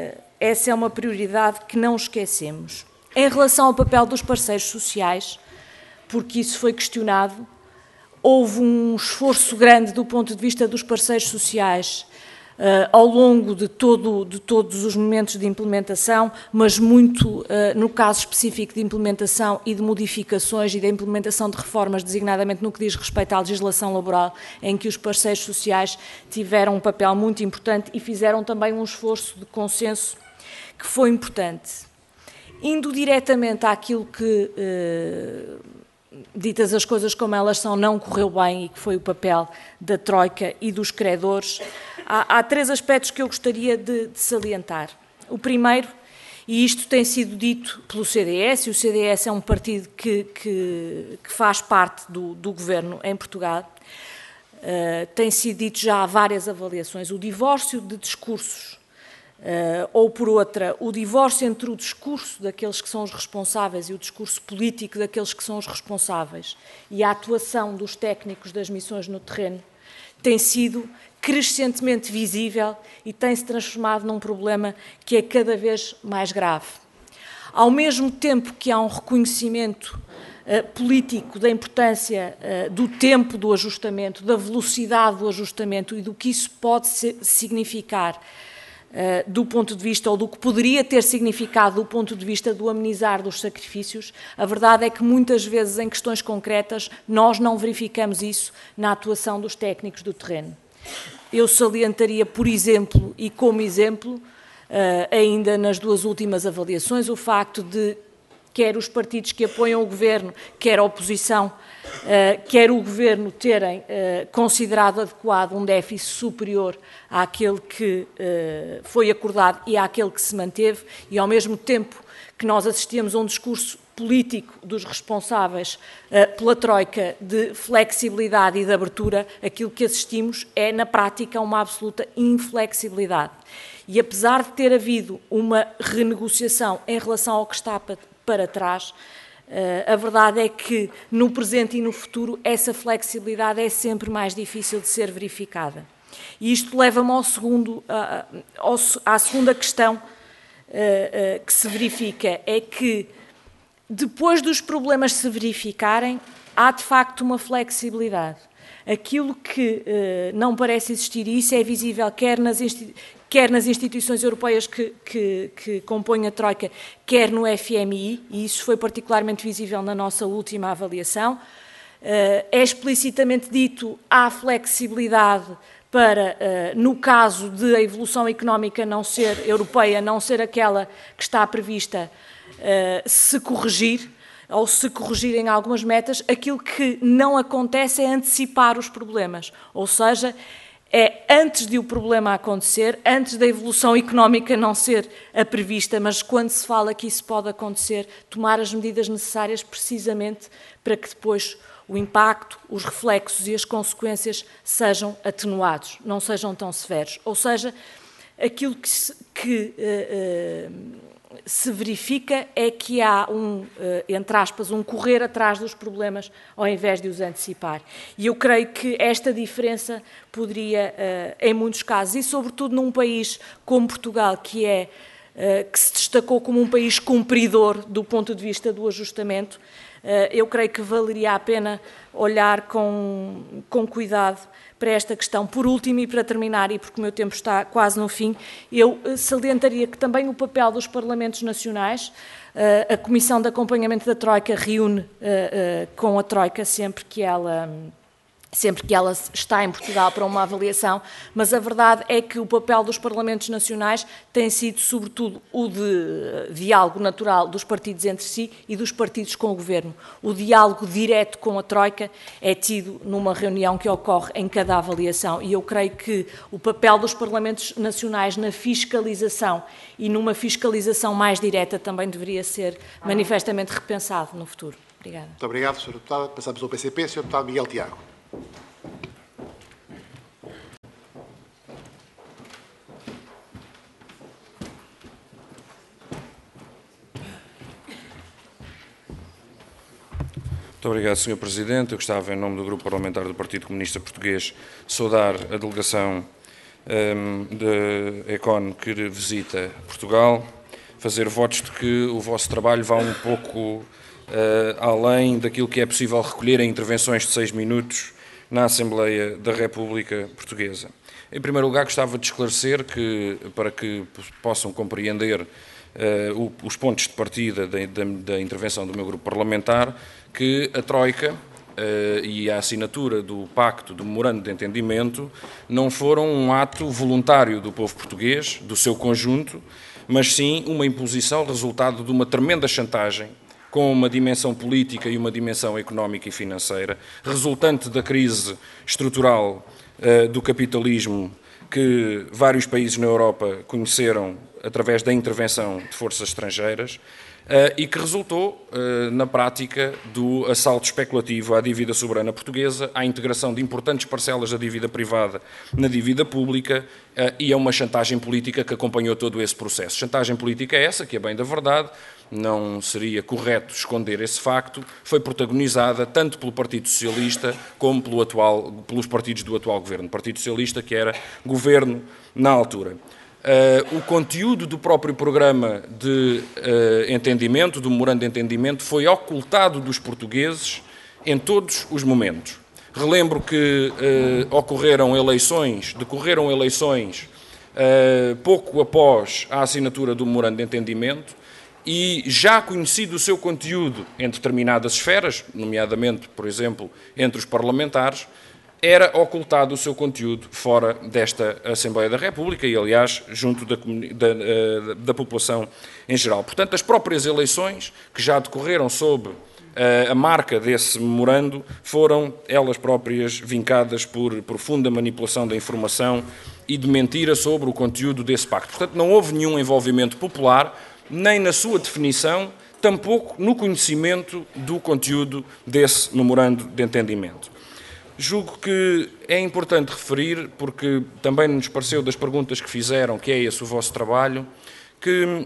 é uma prioridade que não esquecemos. Em relação ao papel dos parceiros sociais, porque isso foi questionado, houve um esforço grande do ponto de vista dos parceiros sociais ao longo de todos os momentos de implementação, mas muito no caso específico de implementação e de modificações e da implementação de reformas, designadamente no que diz respeito à legislação laboral, em que os parceiros sociais tiveram um papel muito importante e fizeram também um esforço de consenso que foi importante. Indo diretamente àquilo que, ditas as coisas como elas são, não correu bem e que foi o papel da Troika e dos credores, há 3 aspectos que eu gostaria de salientar. O primeiro, e isto tem sido dito pelo CDS, e o CDS é um partido que faz parte do governo em Portugal, tem sido dito já há várias avaliações, o divórcio de discursos, ou por outra, o divórcio entre o discurso daqueles que são os responsáveis e o discurso político daqueles que são os responsáveis e a atuação dos técnicos das missões no terreno tem sido crescentemente visível e tem-se transformado num problema que é cada vez mais grave. Ao mesmo tempo que há um reconhecimento político da importância do tempo do ajustamento, da velocidade do ajustamento e do que isso pode significar do ponto de vista, ou do que poderia ter significado do ponto de vista do amenizar dos sacrifícios, a verdade é que muitas vezes em questões concretas nós não verificamos isso na atuação dos técnicos do terreno. Eu salientaria, por exemplo, e como exemplo, ainda nas 2 últimas avaliações, o facto de quer os partidos que apoiam o Governo, quer a oposição, quer o Governo terem considerado adequado um déficit superior àquele que foi acordado e àquele que se manteve, e ao mesmo tempo que nós assistimos a um discurso político dos responsáveis pela Troika de flexibilidade e de abertura, aquilo que assistimos é, na prática, uma absoluta inflexibilidade. E apesar de ter havido uma renegociação em relação ao que está para trás, a verdade é que no presente e no futuro essa flexibilidade é sempre mais difícil de ser verificada. E isto leva-me à segunda questão que se verifica, é que depois dos problemas se verificarem, há de facto uma flexibilidade. Aquilo que não parece existir, e isso é visível quer nas instituições europeias que compõem a Troika, quer no FMI, e isso foi particularmente visível na nossa última avaliação, é explicitamente dito, há flexibilidade para, no caso de a evolução económica não ser europeia, não ser aquela que está prevista, se corrigir, ou se corrigirem algumas metas, aquilo que não acontece é antecipar os problemas, ou seja, é antes de o problema acontecer, antes da evolução económica não ser a prevista, mas quando se fala que isso pode acontecer, tomar as medidas necessárias precisamente para que depois o impacto, os reflexos e as consequências sejam atenuados, não sejam tão severos. Ou seja, aquilo que se verifica é que há entre aspas, um correr atrás dos problemas ao invés de os antecipar. E eu creio que esta diferença poderia, em muitos casos, e sobretudo num país como Portugal, que se destacou como um país cumpridor do ponto de vista do ajustamento, eu creio que valeria a pena olhar com cuidado para esta questão. Por último, e para terminar, e porque o meu tempo está quase no fim, eu salientaria que também o papel dos Parlamentos Nacionais, a Comissão de Acompanhamento da Troika reúne com a Troika sempre que ela está em Portugal para uma avaliação, mas a verdade é que o papel dos Parlamentos Nacionais tem sido, sobretudo, o de diálogo natural dos partidos entre si e dos partidos com o Governo. O diálogo direto com a Troika é tido numa reunião que ocorre em cada avaliação, e eu creio que o papel dos Parlamentos Nacionais na fiscalização e numa fiscalização mais direta também deveria ser manifestamente repensado no futuro. Obrigada. Muito obrigado, Sr. Deputado. Passamos ao PCP. Sr. Deputado Miguel Tiago. Muito obrigado, Sr. Presidente. Eu gostava, em nome do Grupo Parlamentar do Partido Comunista Português, saudar a delegação da ECON que visita Portugal, fazer votos de que o vosso trabalho vá um pouco além daquilo que é possível recolher em intervenções de 6 minutos na Assembleia da República Portuguesa. Em primeiro lugar, gostava de esclarecer que, para que possam compreender os pontos de partida da intervenção do meu grupo parlamentar, que a Troika e a assinatura do Pacto, do Memorando de Entendimento, não foram um ato voluntário do povo português, do seu conjunto, mas sim uma imposição, resultado de uma tremenda chantagem, com uma dimensão política e uma dimensão económica e financeira, resultante da crise estrutural do capitalismo que vários países na Europa conheceram através da intervenção de forças estrangeiras e que resultou, na prática, do assalto especulativo à dívida soberana portuguesa, à integração de importantes parcelas da dívida privada na dívida pública e a uma chantagem política que acompanhou todo esse processo. Chantagem política essa, que é bem da verdade, não seria correto esconder esse facto, foi protagonizada tanto pelo Partido Socialista como pelos partidos do atual governo. O Partido Socialista, que era governo na altura. O conteúdo do próprio programa de entendimento, do memorando de entendimento, foi ocultado dos portugueses em todos os momentos. Relembro que decorreram eleições pouco após a assinatura do memorando de entendimento e já conhecido o seu conteúdo em determinadas esferas, nomeadamente, por exemplo, entre os parlamentares, era ocultado o seu conteúdo fora desta Assembleia da República e, aliás, junto da população em geral. Portanto, as próprias eleições, que já decorreram sob a marca desse memorando, foram elas próprias vincadas por profunda manipulação da informação e de mentira sobre o conteúdo desse pacto. Portanto, não houve nenhum envolvimento popular, nem na sua definição, tampouco no conhecimento do conteúdo desse memorando de entendimento. Julgo que é importante referir, porque também nos pareceu das perguntas que fizeram, que é esse o vosso trabalho, que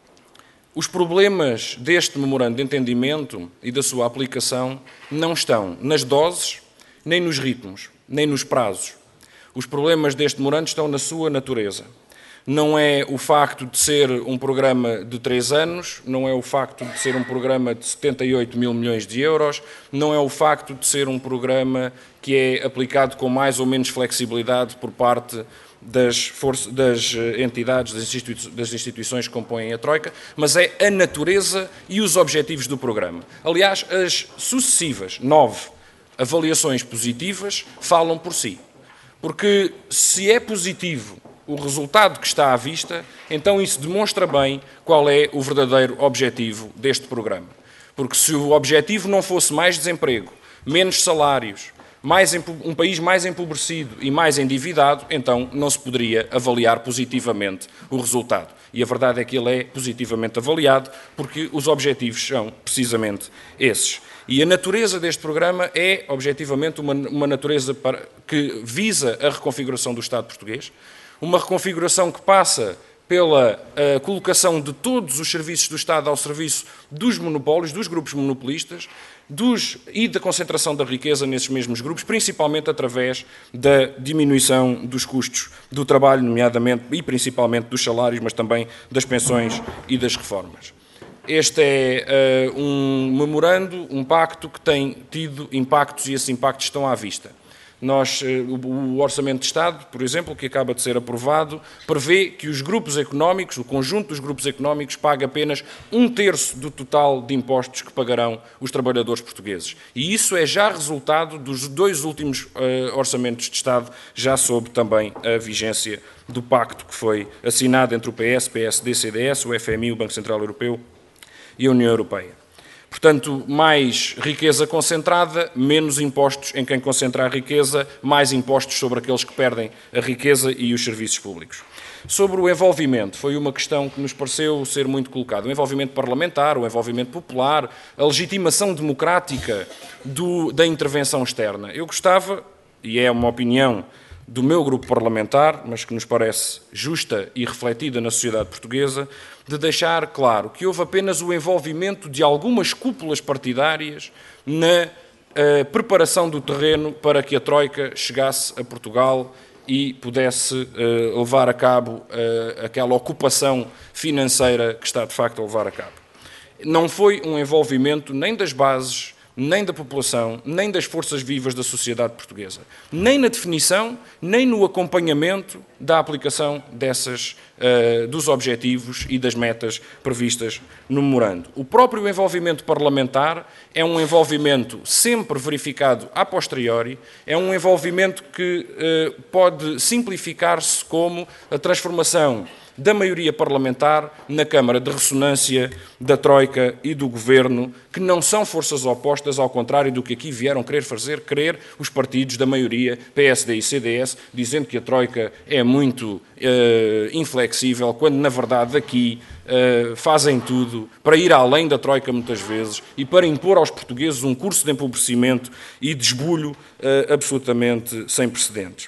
os problemas deste memorando de entendimento e da sua aplicação não estão nas doses, nem nos ritmos, nem nos prazos. Os problemas deste memorando estão na sua natureza. Não é o facto de ser um programa de 3 anos, não é o facto de ser um programa de 78 mil milhões de euros, não é o facto de ser um programa que é aplicado com mais ou menos flexibilidade por parte das entidades, das instituições que compõem a Troika, mas é a natureza e os objetivos do programa. Aliás, as sucessivas 9 avaliações positivas falam por si. Porque se é positivo o resultado que está à vista, então isso demonstra bem qual é o verdadeiro objetivo deste programa. Porque se o objetivo não fosse mais desemprego, menos salários, um país mais empobrecido e mais endividado, então não se poderia avaliar positivamente o resultado. E a verdade é que ele é positivamente avaliado porque os objetivos são precisamente esses. E a natureza deste programa é, objetivamente, uma natureza que visa a reconfiguração do Estado português, uma reconfiguração que passa pela colocação de todos os serviços do Estado ao serviço dos monopólios, dos grupos monopolistas, e da concentração da riqueza nesses mesmos grupos, principalmente através da diminuição dos custos do trabalho, nomeadamente e principalmente dos salários, mas também das pensões e das reformas. Este é um memorando, um pacto que tem tido impactos e esses impactos estão à vista. O Orçamento de Estado, por exemplo, que acaba de ser aprovado, prevê que os grupos económicos, o conjunto dos grupos económicos, paga apenas 1/3 do total de impostos que pagarão os trabalhadores portugueses. E isso é já resultado dos 2 últimos Orçamentos de Estado, já sob também a vigência do pacto que foi assinado entre o PS, PSD, CDS, o FMI, o Banco Central Europeu e a União Europeia. Portanto, mais riqueza concentrada, menos impostos em quem concentra a riqueza, mais impostos sobre aqueles que perdem a riqueza e os serviços públicos. Sobre o envolvimento, foi uma questão que nos pareceu ser muito colocada. O envolvimento parlamentar, o envolvimento popular, a legitimação democrática da intervenção externa. Eu gostava, e é uma opinião do meu grupo parlamentar, mas que nos parece justa e refletida na sociedade portuguesa, de deixar claro que houve apenas o envolvimento de algumas cúpulas partidárias na preparação do terreno para que a Troika chegasse a Portugal e pudesse levar a cabo aquela ocupação financeira que está de facto a levar a cabo. Não foi um envolvimento nem das bases, nem da população, nem das forças vivas da sociedade portuguesa. Nem na definição, nem no acompanhamento da aplicação dos objetivos e das metas previstas no memorando. O próprio envolvimento parlamentar é um envolvimento sempre verificado a posteriori, é um envolvimento que pode simplificar-se como a transformação da maioria parlamentar na Câmara de Ressonância da Troika e do Governo, que não são forças opostas, ao contrário do que aqui vieram querer fazer crer os partidos da maioria, PSD e CDS, dizendo que a Troika é muito inflexível, quando na verdade aqui fazem tudo para ir além da Troika muitas vezes e para impor aos portugueses um curso de empobrecimento e de esbulho absolutamente sem precedentes.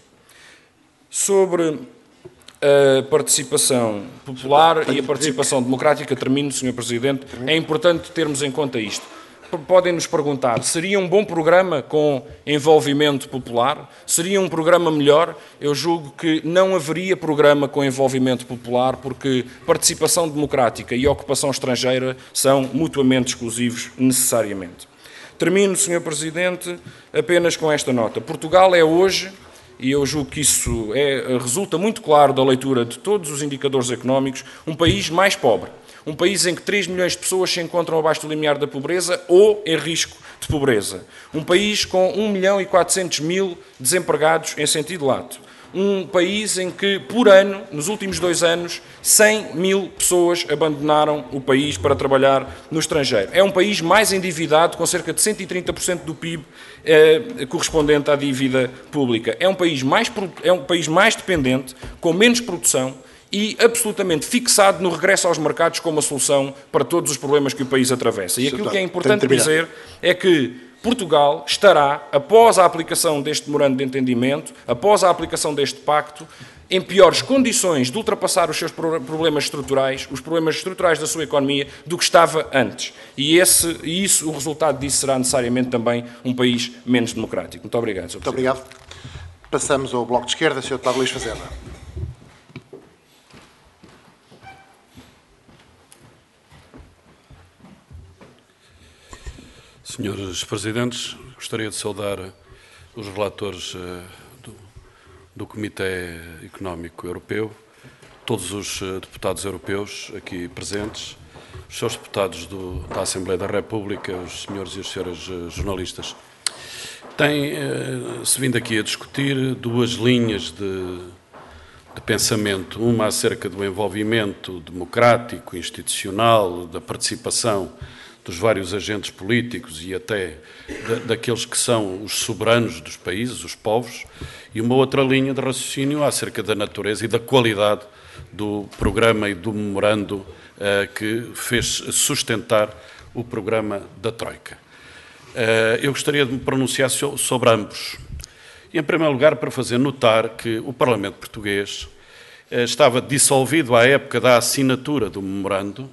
Sobre a participação popular e a participação democrática, termino, Sr. Presidente, é importante termos em conta isto. Podem nos perguntar, seria um bom programa com envolvimento popular? Seria um programa melhor? Eu julgo que não haveria programa com envolvimento popular, porque participação democrática e ocupação estrangeira são mutuamente exclusivos necessariamente. Termino, Sr. Presidente, apenas com esta nota. Portugal é hoje, e eu julgo que isso resulta muito claro da leitura de todos os indicadores económicos, um país mais pobre. Um país em que 3 milhões de pessoas se encontram abaixo do limiar da pobreza ou em risco de pobreza. Um país com 1.400.000 desempregados em sentido lato. Um país em que, por ano, nos últimos 2 anos, 100.000 pessoas abandonaram o país para trabalhar no estrangeiro. É um país mais endividado, com cerca de 130% do PIB correspondente à dívida pública. É um país mais dependente, com menos produção e absolutamente fixado no regresso aos mercados como a solução para todos os problemas que o país atravessa. E aquilo que é importante dizer é que Portugal estará, após a aplicação deste memorando de entendimento, após a aplicação deste pacto, em piores condições de ultrapassar os seus problemas estruturais, os problemas estruturais da sua economia, do que estava antes. E o resultado disso será necessariamente também um país menos democrático. Muito obrigado, Sr. Presidente. Muito obrigado. Passamos ao Bloco de Esquerda, Sr. Deputado Luís Fazenda. Senhores Presidentes, gostaria de saudar os relatores do Comitê Económico Europeu, todos os deputados europeus aqui presentes, os senhores deputados da Assembleia da República, os senhores e as senhoras jornalistas. Tem-se vindo aqui a discutir 2 linhas de pensamento, uma acerca do envolvimento democrático, institucional, da participação dos vários agentes políticos e até daqueles que são os soberanos dos países, os povos, e uma outra linha de raciocínio acerca da natureza e da qualidade do programa e do memorando que fez sustentar o programa da Troika. Eu gostaria de me pronunciar sobre ambos. E, em primeiro lugar, para fazer notar que o Parlamento português estava dissolvido à época da assinatura do memorando.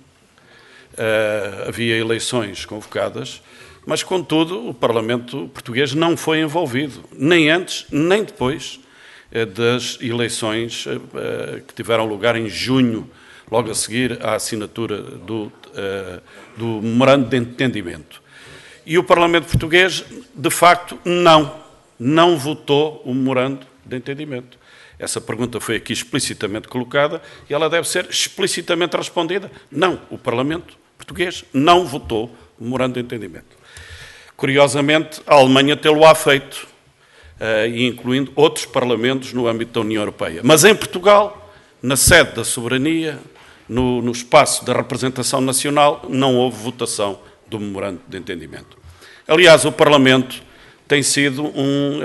Havia eleições convocadas, mas, contudo, o Parlamento português não foi envolvido, nem antes, nem depois das eleições que tiveram lugar em junho, logo a seguir à assinatura do memorando de entendimento. E o Parlamento português, de facto, não votou o memorando de entendimento. Essa pergunta foi aqui explicitamente colocada e ela deve ser explicitamente respondida. Não, o Parlamento português não votou o memorando de entendimento. Curiosamente, a Alemanha tê-lo-á feito, incluindo outros parlamentos no âmbito da União Europeia. Mas em Portugal, na sede da soberania, no espaço da representação nacional, não houve votação do memorando de entendimento. Aliás, o Parlamento tem sido um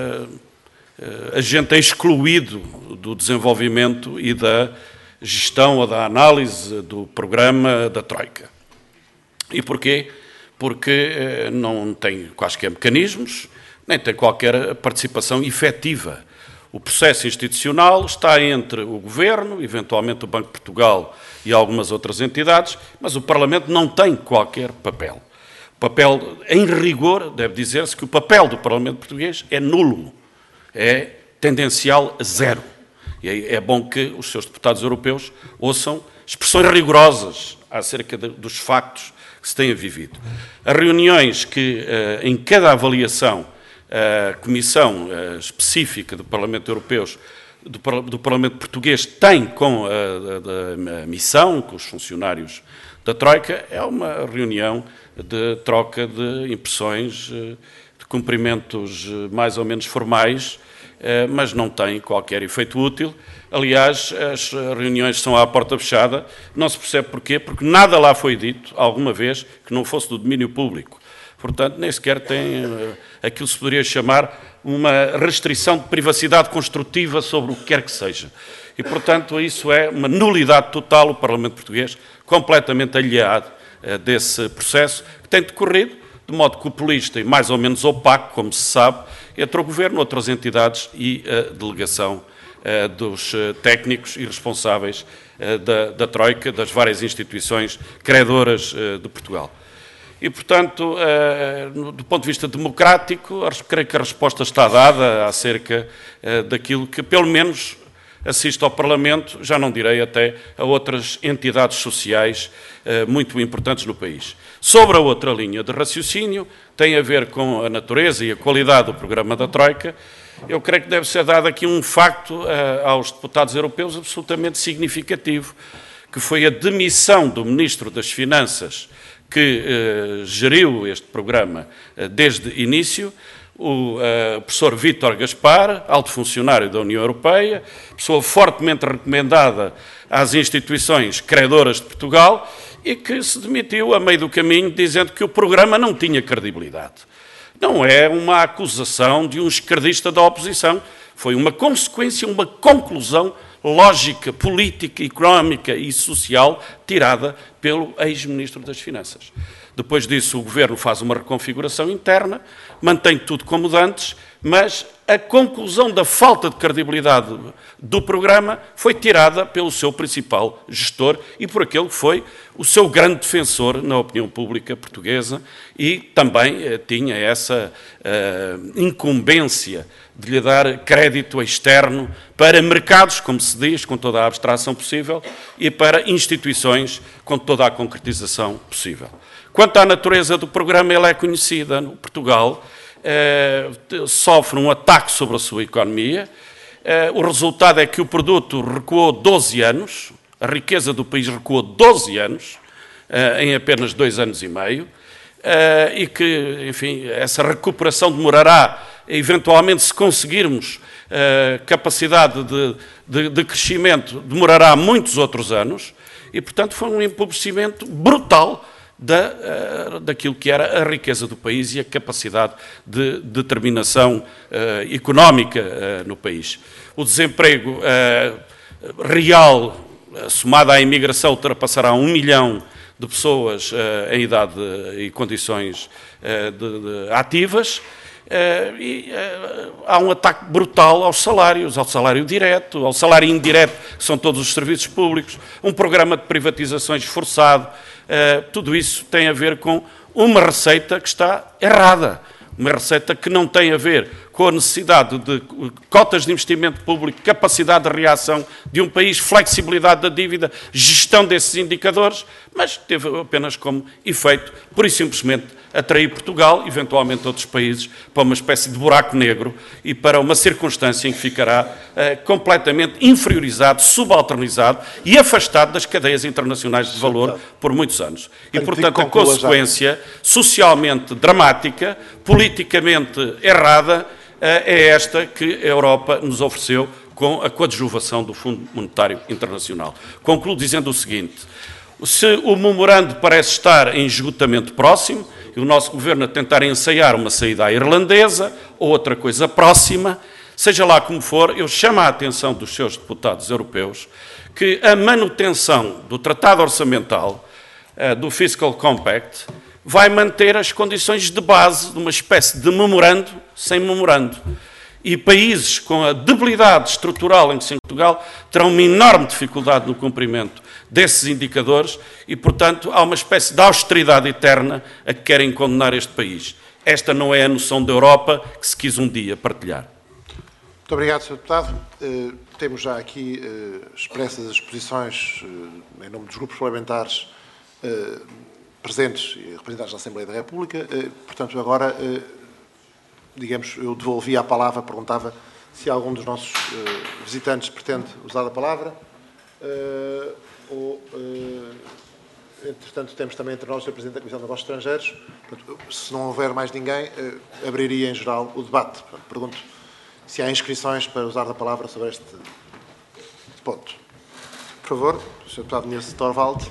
agente excluído do desenvolvimento e da gestão ou da análise do programa da Troika. E porquê? Porque não tem quaisquer mecanismos, nem tem qualquer participação efetiva. O processo institucional está entre o Governo, eventualmente o Banco de Portugal e algumas outras entidades, mas o Parlamento não tem qualquer papel. O papel, em rigor, deve dizer-se que o papel do Parlamento português é nulo, é tendencial a zero. E é bom que os seus deputados europeus ouçam expressões rigorosas acerca dos factos que se tenha vivido. As reuniões que, em cada avaliação, a Comissão específica do Parlamento Europeu, do Parlamento Português, tem com a missão, com os funcionários da Troika, é uma reunião de troca de impressões, de cumprimentos mais ou menos formais, mas não tem qualquer efeito útil. Aliás, as reuniões são à porta fechada, não se percebe porquê, porque nada lá foi dito, alguma vez, que não fosse do domínio público. Portanto, nem sequer tem aquilo que se poderia chamar uma restrição de privacidade construtiva sobre o que quer que seja. E, portanto, isso é uma nulidade total, o Parlamento Português completamente aliado desse processo, que tem decorrido de modo populista e mais ou menos opaco, como se sabe, entre o Governo, outras entidades e a delegação dos técnicos e responsáveis da Troika, das várias instituições credoras de Portugal. E, portanto, do ponto de vista democrático, creio que a resposta está dada acerca daquilo que, pelo menos, assiste ao Parlamento, já não direi até a outras entidades sociais muito importantes no país. Sobre a outra linha de raciocínio, tem a ver com a natureza e a qualidade do programa da Troika. Eu creio que deve ser dado aqui um facto aos deputados europeus absolutamente significativo, que foi a demissão do Ministro das Finanças que geriu este programa desde início, o professor Vítor Gaspar, alto funcionário da União Europeia, pessoa fortemente recomendada às instituições credoras de Portugal e que se demitiu a meio do caminho dizendo que o programa não tinha credibilidade. Não é uma acusação de um esquerdista da oposição, foi uma consequência, uma conclusão lógica, política, económica e social tirada pelo ex-ministro das Finanças. Depois disso, o Governo faz uma reconfiguração interna, mantém tudo como antes, mas a conclusão da falta de credibilidade do programa foi tirada pelo seu principal gestor e por aquele que foi o seu grande defensor na opinião pública portuguesa e também tinha essa incumbência de lhe dar crédito externo para mercados, como se diz, com toda a abstração possível, e para instituições com toda a concretização possível. Quanto à natureza do programa, ela é conhecida no Portugal, sofre um ataque sobre a sua economia, o resultado é que o produto recuou 12 anos, a riqueza do país recuou 12 anos, em apenas 2 anos e meio, e que, enfim, essa recuperação demorará, eventualmente, se conseguirmos capacidade de crescimento, demorará muitos outros anos, e, portanto, foi um empobrecimento brutal daquilo que era a riqueza do país e a capacidade de determinação económica no país. O desemprego real, somado à imigração, ultrapassará 1 milhão de pessoas em idade e condições ativas, e há um ataque brutal aos salários, ao salário direto, ao salário indireto, que são todos os serviços públicos, um programa de privatizações forçado. Tudo isso tem a ver com uma receita que está errada, uma receita que não tem a ver com a necessidade de cotas de investimento público, capacidade de reação de um país, flexibilidade da dívida, gestão desses indicadores, mas teve apenas como efeito, pura e simplesmente, atrair Portugal, eventualmente outros países, para uma espécie de buraco negro e para uma circunstância em que ficará completamente inferiorizado, subalternizado e afastado das cadeias internacionais de valor por muitos anos. E, portanto, a consequência socialmente dramática, politicamente errada, é esta que a Europa nos ofereceu com a coadjuvação do Fundo Monetário Internacional. Concluo dizendo o seguinte: se o memorando parece estar em esgotamento próximo, e o nosso Governo a tentar ensaiar uma saída à irlandesa ou outra coisa próxima, seja lá como for, eu chamo a atenção dos seus deputados europeus que a manutenção do Tratado Orçamental, do Fiscal Compact, vai manter as condições de base de uma espécie de memorando sem memorando. E países com a debilidade estrutural em que se encontra Portugal terão uma enorme dificuldade no cumprimento desses indicadores e, portanto, há uma espécie de austeridade eterna a que querem condenar este país. Esta não é a noção da Europa que se quis um dia partilhar. Muito obrigado, Sr. Deputado. Temos já aqui expressas as posições, em nome dos grupos parlamentares, presentes e representados na Assembleia da República. Portanto, agora, digamos, eu devolvia a palavra, perguntava se algum dos nossos visitantes pretende usar a palavra. Entretanto, temos também entre nós o Sr. Presidente da Comissão de Negócios Estrangeiros. Portanto, se não houver mais ninguém, abriria em geral o debate. Portanto, pergunto se há inscrições para usar a palavra sobre este ponto. Por favor, o Sr. Deputado Nils Torvald.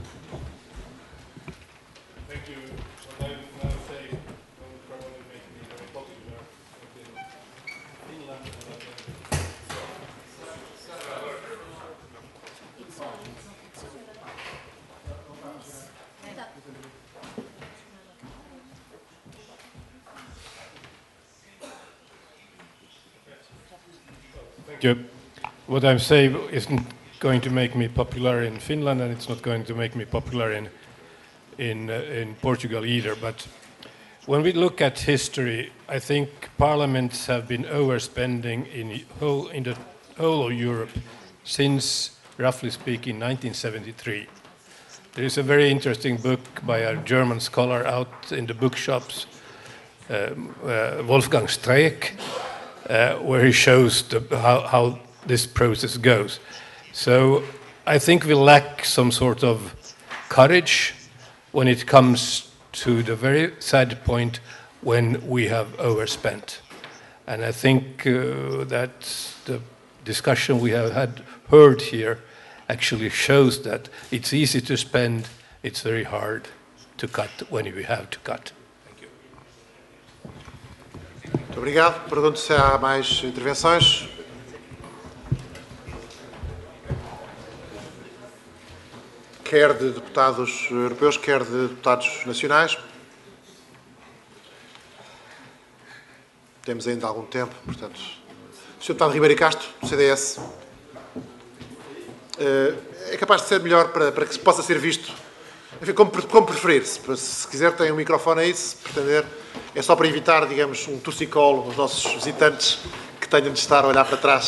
What I'm saying isn't going to make me popular in Finland, and it's not going to make me popular in Portugal either. But when we look at history, I think parliaments have been overspending in the whole of Europe since, roughly speaking, 1973. There is a very interesting book by a German scholar out in the bookshops, Wolfgang Streeck, where he shows how this process goes. So I think we lack some sort of courage when it comes to the very sad point when we have overspent. And I think that the discussion we have heard here actually shows that it's easy to spend, it's very hard to cut when we have to cut. Thank you. Muito obrigado. Pergunto se há mais intervenções. Quer de deputados europeus, quer de deputados nacionais. Temos ainda algum tempo, portanto. O Sr. Deputado Ribeiro Castro, do CDS. É capaz de ser melhor para que possa ser visto. Enfim, como preferir. Se quiser, tem um microfone aí, se pretender. É só para evitar, digamos, um tossicolo aos nossos visitantes que tenham de estar a olhar para trás.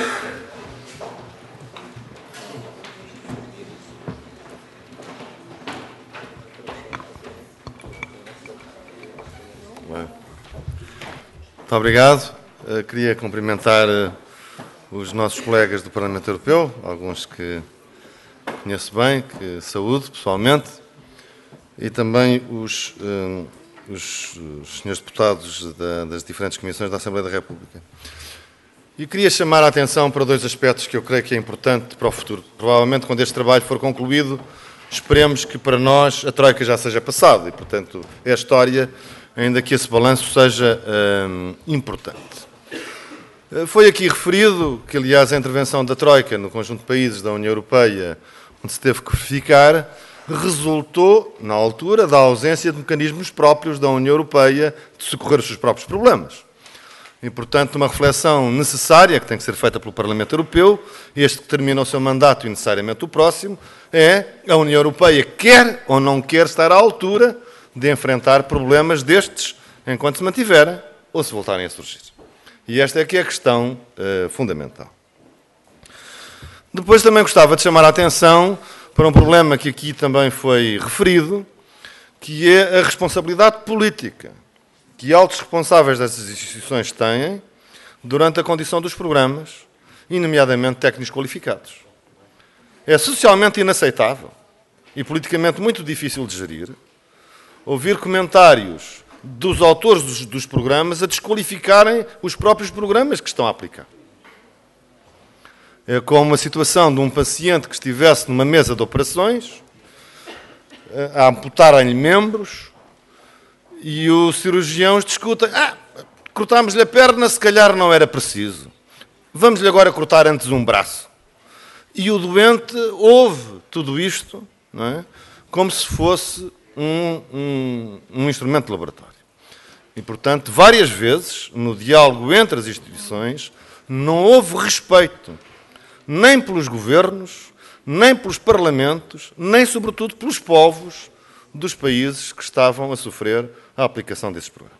Muito obrigado. Queria cumprimentar os nossos colegas do Parlamento Europeu, alguns que conheço bem, que saúdo pessoalmente, e também os senhores deputados das diferentes comissões da Assembleia da República. E queria chamar a atenção para dois aspectos que eu creio que é importante para o futuro. Provavelmente, quando este trabalho for concluído, esperemos que para nós a Troika já seja passado e, portanto, é a história, ainda que esse balanço seja importante. Foi aqui referido que, aliás, a intervenção da Troika no conjunto de países da União Europeia, onde se teve que verificar, resultou, na altura, da ausência de mecanismos próprios da União Europeia de socorrer os seus próprios problemas. E, portanto, uma reflexão necessária, que tem que ser feita pelo Parlamento Europeu, este que termina o seu mandato e necessariamente o próximo, é a União Europeia quer ou não quer estar à altura de enfrentar problemas destes enquanto se mantiverem ou se voltarem a surgir. E esta é que é a questão fundamental. Depois também gostava de chamar a atenção para um problema que aqui também foi referido, que é a responsabilidade política que altos responsáveis dessas instituições têm durante a condição dos programas, e nomeadamente técnicos qualificados. É socialmente inaceitável e politicamente muito difícil de gerir ouvir comentários dos autores dos programas a desqualificarem os próprios programas que estão a aplicar. É como a situação de um paciente que estivesse numa mesa de operações, a amputarem-lhe membros, e os cirurgiões discutem, cortámos-lhe a perna, se calhar não era preciso. Vamos-lhe agora cortar antes um braço. E o doente ouve tudo isto, não é? Como se fosse um instrumento de laboratório. E, portanto, várias vezes, no diálogo entre as instituições, não houve respeito, nem pelos governos, nem pelos parlamentos, nem, sobretudo, pelos povos dos países que estavam a sofrer a aplicação desses programas.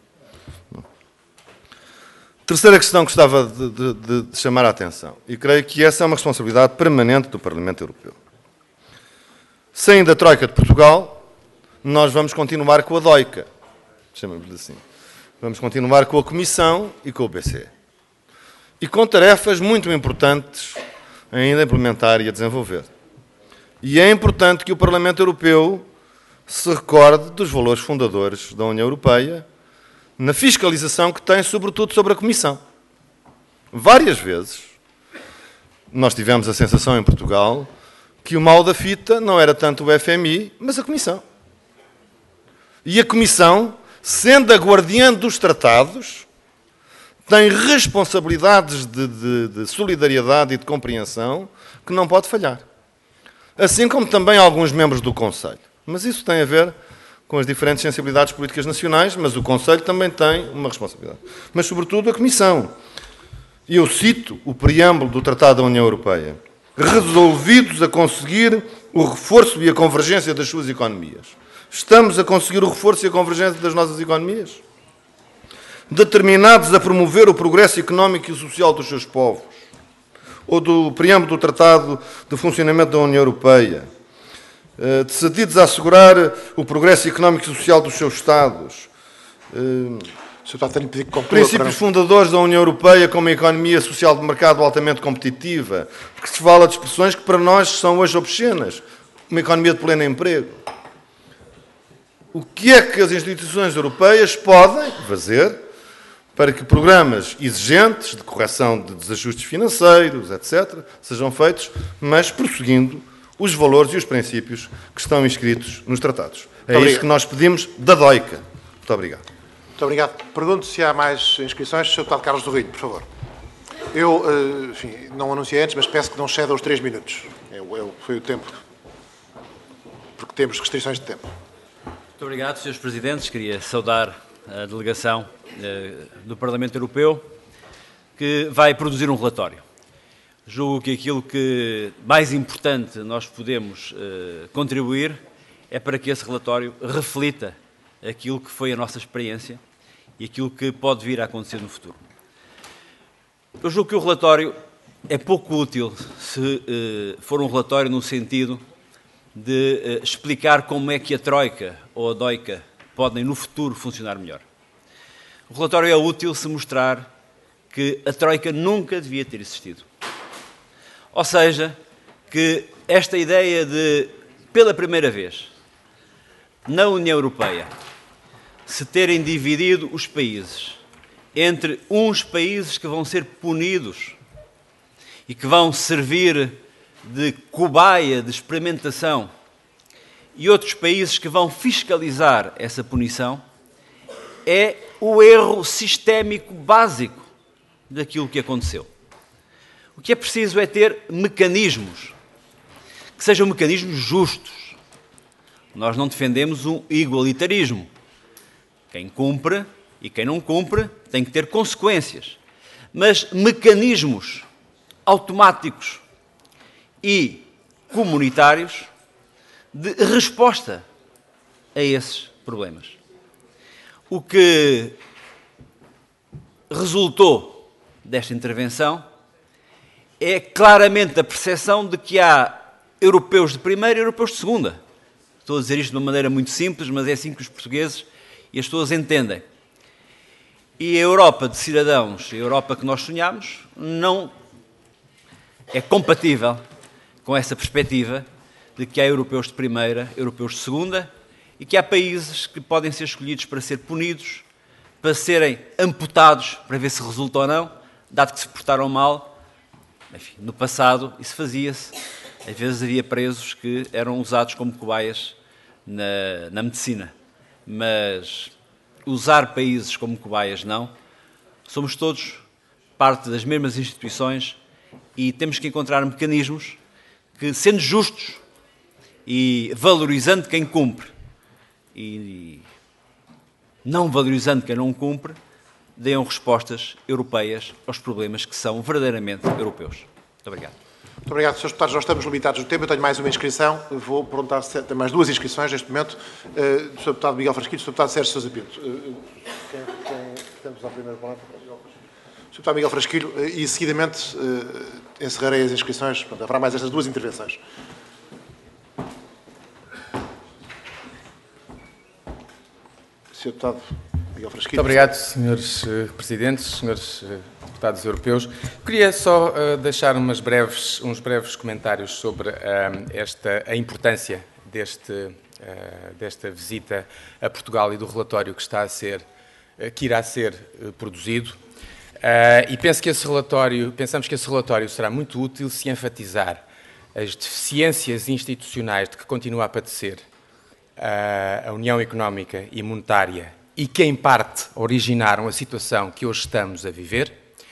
Terceira questão que gostava de chamar a atenção, e creio que essa é uma responsabilidade permanente do Parlamento Europeu. Saindo da Troika de Portugal, nós vamos continuar com a DOICA, chamamos-lhe assim. Vamos continuar com a Comissão e com o BCE. E com tarefas muito importantes ainda a implementar e a desenvolver. E é importante que o Parlamento Europeu se recorde dos valores fundadores da União Europeia na fiscalização que tem, sobretudo, sobre a Comissão. Várias vezes nós tivemos a sensação em Portugal que o mal da fita não era tanto o FMI, mas a Comissão. E a Comissão, sendo a guardiã dos tratados, tem responsabilidades de solidariedade e de compreensão que não pode falhar. Assim como também alguns membros do Conselho. Mas isso tem a ver com as diferentes sensibilidades políticas nacionais, mas o Conselho também tem uma responsabilidade. Mas, sobretudo, a Comissão. E eu cito o preâmbulo do Tratado da União Europeia. Resolvidos a conseguir o reforço e a convergência das suas economias. Estamos a conseguir o reforço e a convergência das nossas economias? Determinados a promover o progresso económico e social dos seus povos? Ou do preâmbulo do Tratado de Funcionamento da União Europeia? Decididos a assegurar o progresso económico e social dos seus Estados? Princípios fundadores da União Europeia como a economia social de mercado altamente competitiva, porque se fala de expressões que para nós são hoje obscenas, uma economia de pleno emprego. O que é que as instituições europeias podem fazer para que programas exigentes de correção de desajustes financeiros, etc., sejam feitos, mas prosseguindo os valores e os princípios que estão inscritos nos tratados. É isso que nós pedimos da DOICA. Muito obrigado. Muito obrigado. Pergunto se há mais inscrições. Sr. Deputado Carlos do Rio, por favor. Eu, enfim, não anunciei antes, mas peço que não ceda aos 3 minutos. Foi o tempo, porque temos restrições de tempo. Muito obrigado, Srs. Presidentes. Queria saudar a delegação do Parlamento Europeu que vai produzir um relatório. Julgo que aquilo que mais importante nós podemos contribuir é para que esse relatório reflita aquilo que foi a nossa experiência e aquilo que pode vir a acontecer no futuro. Eu julgo que o relatório é pouco útil se for um relatório no sentido de explicar como é que a Troika ou a DOICA podem no futuro funcionar melhor. O relatório é útil se mostrar que a Troika nunca devia ter existido. Ou seja, que esta ideia de, pela primeira vez, na União Europeia, se terem dividido os países entre uns países que vão ser punidos e que vão servir de cobaia de experimentação e outros países que vão fiscalizar essa punição, é o erro sistémico básico daquilo que aconteceu. O que é preciso é ter mecanismos que sejam mecanismos justos. Nós não defendemos um igualitarismo. Quem cumpre e quem não cumpre tem que ter consequências. Mas mecanismos automáticos e comunitários de resposta a esses problemas. O que resultou desta intervenção é claramente a percepção de que há europeus de primeira e europeus de segunda. Estou a dizer isto de uma maneira muito simples, mas é assim que os portugueses e as pessoas entendem. E a Europa de cidadãos, a Europa que nós sonhamos, não é compatível com essa perspectiva de que há europeus de primeira, europeus de segunda, e que há países que podem ser escolhidos para ser punidos, para serem amputados, para ver se resulta ou não, dado que se portaram mal. Enfim, no passado isso fazia-se. Às vezes havia presos que eram usados como cobaias na medicina. Mas usar países como cobaias não. Somos todos parte das mesmas instituições e temos que encontrar mecanismos que, sendo justos e valorizando quem cumpre e não valorizando quem não cumpre, deem respostas europeias aos problemas que são verdadeiramente europeus. Muito obrigado. Muito obrigado, Srs. Deputados. Nós estamos limitados no tempo. Eu tenho mais uma inscrição. Vou perguntar se tem mais 2 inscrições neste momento. Do Sr. Deputado Miguel Frasquilho e do Sr. Deputado Sérgio Sousa Pinto. Temos a primeira palavra. Sr. Deputado Miguel Frasquilho e, seguidamente, encerrarei as inscrições. Portanto, haverá mais estas 2 intervenções. Sr. Deputado Miguel Frasquito. Muito obrigado, Srs. Presidentes, Srs. Deputados Europeus. Queria só deixar uns breves comentários sobre a importância desta visita a Portugal e do relatório que irá ser produzido. E pensamos que esse relatório será muito útil se enfatizar as deficiências institucionais de que continua a padecer a União Económica e Monetária e que, em parte, originaram a situação que hoje estamos a viver.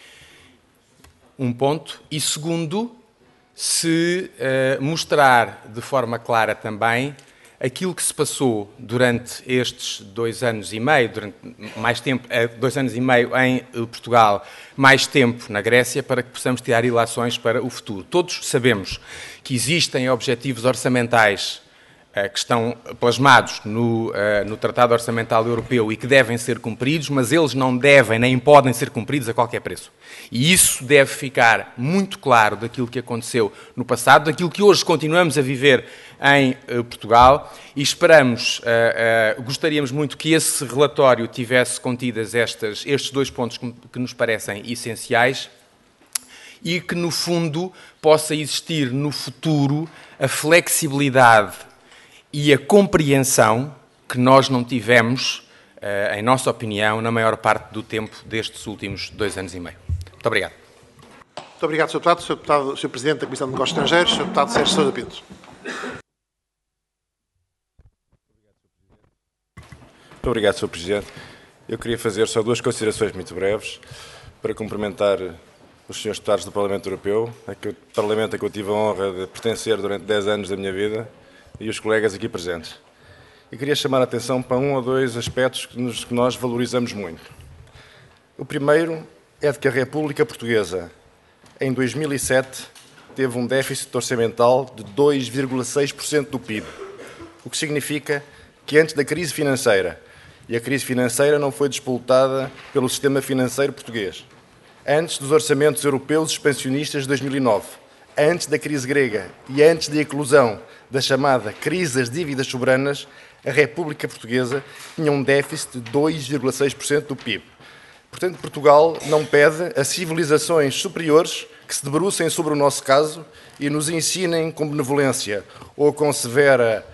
Um ponto. E segundo, se mostrar de forma clara também aquilo que se passou durante estes 2 anos e meio, durante mais tempo, 2 anos e meio em Portugal, mais tempo na Grécia, para que possamos tirar ilações para o futuro. Todos sabemos que existem objetivos orçamentais que estão plasmados no Tratado Orçamental Europeu e que devem ser cumpridos, mas eles não devem nem podem ser cumpridos a qualquer preço. E isso deve ficar muito claro daquilo que aconteceu no passado, daquilo que hoje continuamos a viver em Portugal, e gostaríamos muito que esse relatório tivesse contidas estes 2 pontos que nos parecem essenciais e que, no fundo, possa existir no futuro a flexibilidade e a compreensão que nós não tivemos, em nossa opinião, na maior parte do tempo destes últimos 2 anos e meio. Muito obrigado. Muito obrigado, Sr. Deputado. Sr. Presidente da Comissão de Negócios Estrangeiros, Sr. Deputado Sérgio Sousa Pinto. Muito obrigado, Sr. Presidente. Eu queria fazer só 2 considerações muito breves para cumprimentar os senhores deputados do Parlamento Europeu, Parlamento a que eu tive a honra de pertencer durante 10 anos da minha vida, e os colegas aqui presentes. E queria chamar a atenção para 1 ou 2 aspectos que nós valorizamos muito. O primeiro é de que a República Portuguesa, em 2007, teve um déficit orçamental de 2,6% do PIB, o que significa que antes da crise financeira, e a crise financeira não foi disputada pelo sistema financeiro português, antes dos orçamentos europeus expansionistas de 2009, antes da crise grega e antes da eclosão da chamada crise das dívidas soberanas, a República Portuguesa tinha um déficit de 2,6% do PIB. Portanto, Portugal não pede a civilizações superiores que se debrucem sobre o nosso caso e nos ensinem com benevolência ou com severa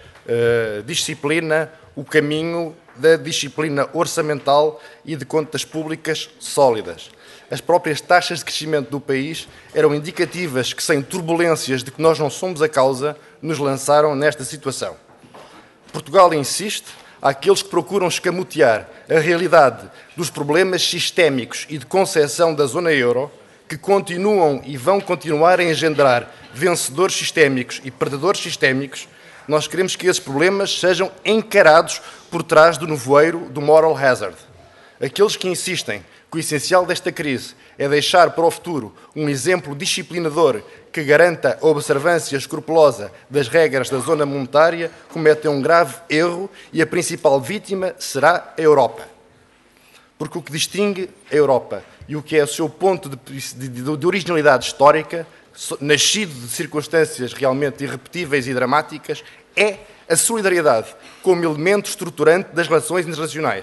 disciplina o caminho da disciplina orçamental e de contas públicas sólidas. As próprias taxas de crescimento do país eram indicativas que, sem turbulências de que nós não somos a causa, nos lançaram nesta situação. Portugal insiste àqueles que procuram escamotear a realidade dos problemas sistémicos e de concepção da zona euro, que continuam e vão continuar a engendrar vencedores sistémicos e perdedores sistémicos. Nós queremos que esses problemas sejam encarados por trás do nevoeiro do moral hazard. Aqueles que insistem que o essencial desta crise é deixar para o futuro um exemplo disciplinador que garanta a observância escrupulosa das regras da zona monetária cometem um grave erro e a principal vítima será a Europa. Porque o que distingue a Europa e o que é o seu ponto de originalidade histórica, nascido de circunstâncias realmente irrepetíveis e dramáticas, é a solidariedade como elemento estruturante das relações internacionais.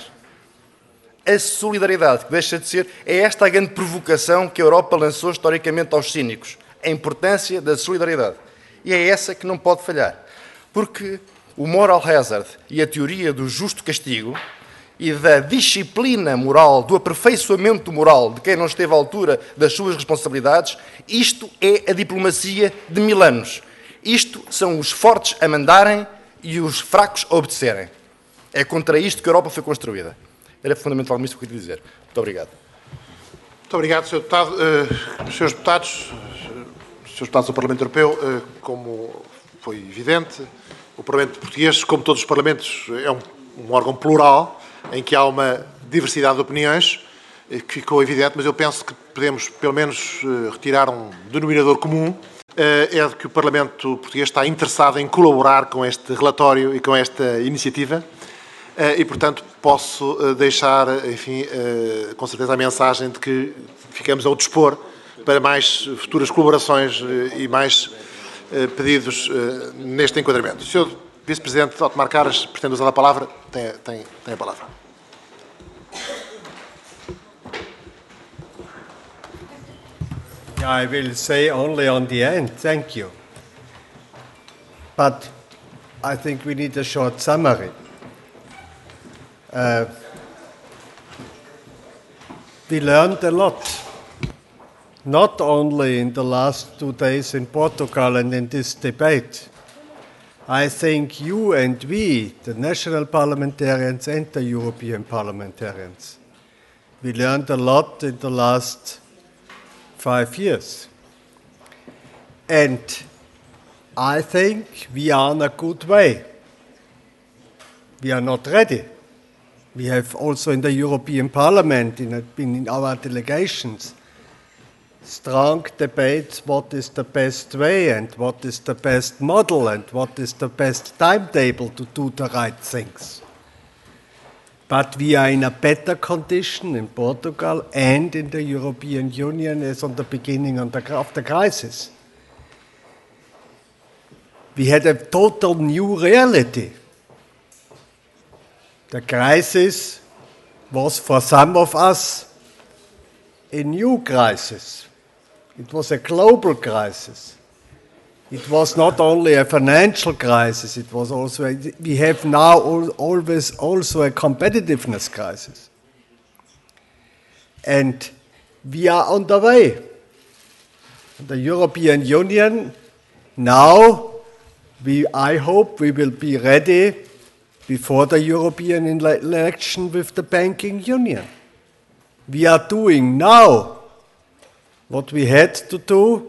A solidariedade, que deixa de ser, é esta a grande provocação que a Europa lançou historicamente aos cínicos. A importância da solidariedade. E é essa que não pode falhar. Porque o moral hazard e a teoria do justo castigo e da disciplina moral, do aperfeiçoamento moral de quem não esteve à altura das suas responsabilidades, isto é a diplomacia de 1000 anos. Isto são os fortes a mandarem e os fracos a obedecerem. É contra isto que a Europa foi construída. Era fundamentalmente isso que eu queria dizer. Muito obrigado. Muito obrigado, Sr. Deputado. Senhores Deputados do Parlamento Europeu, como foi evidente, o Parlamento Português, como todos os Parlamentos, é um órgão plural, em que há uma diversidade de opiniões, que ficou evidente, mas eu penso que podemos, pelo menos, retirar um denominador comum, é de que o Parlamento Português está interessado em colaborar com este relatório e com esta iniciativa, e, portanto, posso deixar, enfim, com certeza a mensagem de que ficamos ao dispor para mais futuras colaborações e mais pedidos neste enquadramento. O Sr. Vice-Presidente Otomar Caras pretende usar a palavra, tem a palavra. I will say only on the end, thank you. But I think we need a short summary. We learned a lot, not only in the last 2 days in Portugal and in this debate. I think you and we, the national parliamentarians and the European parliamentarians, we learned a lot in the last 5 years. And I think we are on a good way. We are not ready. We have also in the European Parliament, in our delegations, strong debates what is the best way and what is the best model and what is the best timetable to do the right things. But we are in a better condition in Portugal and in the European Union as on the beginning of the crisis. We had a total new reality. The crisis was for some of us a new crisis. It was a global crisis. It was not only a financial crisis, it was also we have now always also a competitiveness crisis. And we are on the way. The European Union now, I hope we will be ready before the European election with the banking union. We are doing now what we had to do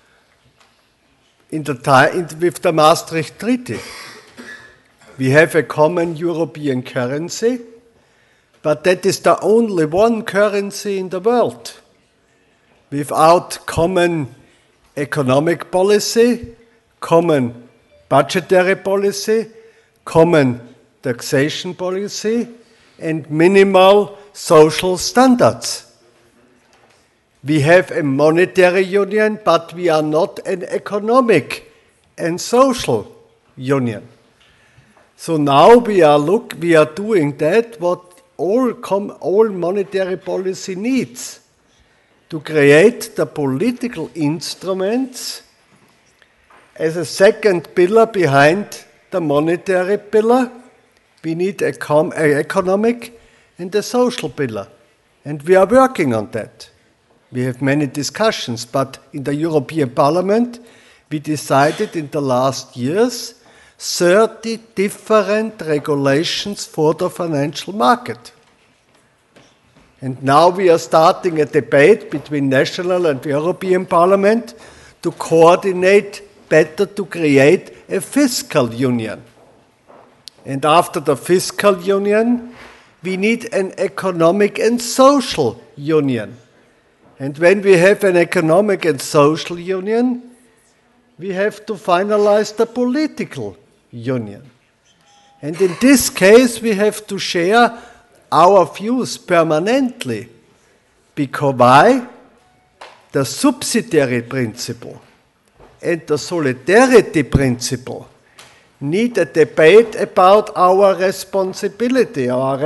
with the Maastricht Treaty. We have a common European currency, but that is the only one currency in the world. Without common economic policy, common budgetary policy, common taxation policy, and minimal social standards. We have a monetary union, but we are not an economic and social union. So now we are doing that what all monetary policy needs to create the political instruments as a second pillar behind the monetary pillar. We need an economic and a social pillar, and we are working on that. We have many discussions, but in the European Parliament, we decided in the last years 30 different regulations for the financial market. And now we are starting a debate between national and European Parliament to coordinate better to create a fiscal union. And after the fiscal union, we need an economic and social union. And when we have an economic and social union, we have to finalize the political union. And in this case, we have to share our views permanently. Because why? The subsidiary principle and the solidarity principle need a debate about our responsibility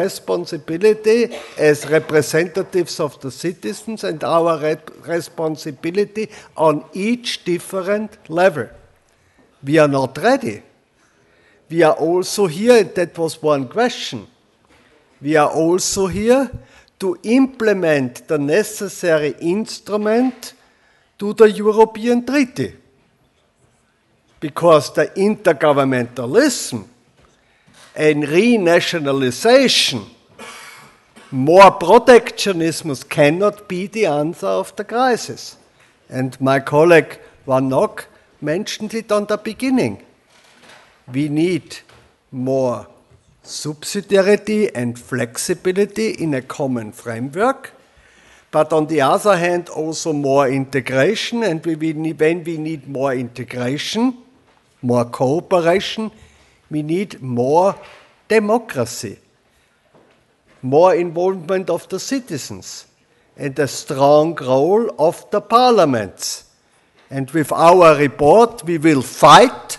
as representatives of the citizens and our responsibility on each different level. We are not ready. We are also here, and that was one question, we are also here to implement the necessary instrument to the European Treaty. Because the intergovernmentalism and renationalization, more protectionism cannot be the answer of the crisis. And my colleague Van Nock mentioned it on the beginning. We need more subsidiarity and flexibility in a common framework, but on the other hand also more integration, and when we need more integration, more cooperation, we need more democracy, more involvement of the citizens, and a strong role of the parliaments. And with our report, we will fight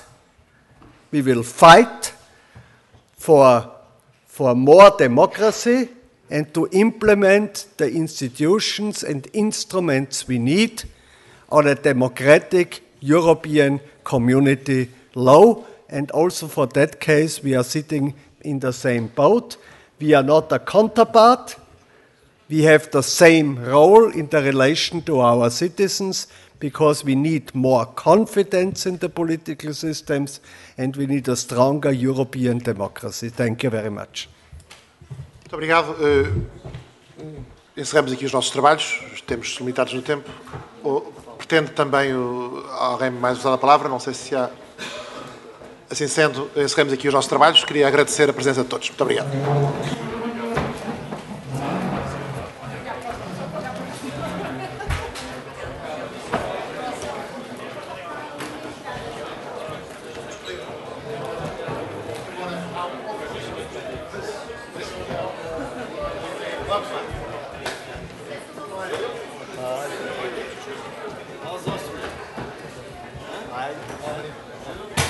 for more democracy and to implement the institutions and instruments we need on a democratic European community law. And also for that case, we are sitting in the same boat. We are not a counterpart. We have the same role in the relation to our citizens because we need more confidence in the political systems and we need a stronger European democracy. Thank you very much. Muito obrigado. Encerramos aqui os nossos trabalhos. Temos limitados no tempo. Pretende também alguém mais usar a palavra? Não sei se há. Assim sendo, encerramos aqui os nossos trabalhos. Queria agradecer a presença de todos. Muito obrigado. Vamos lá.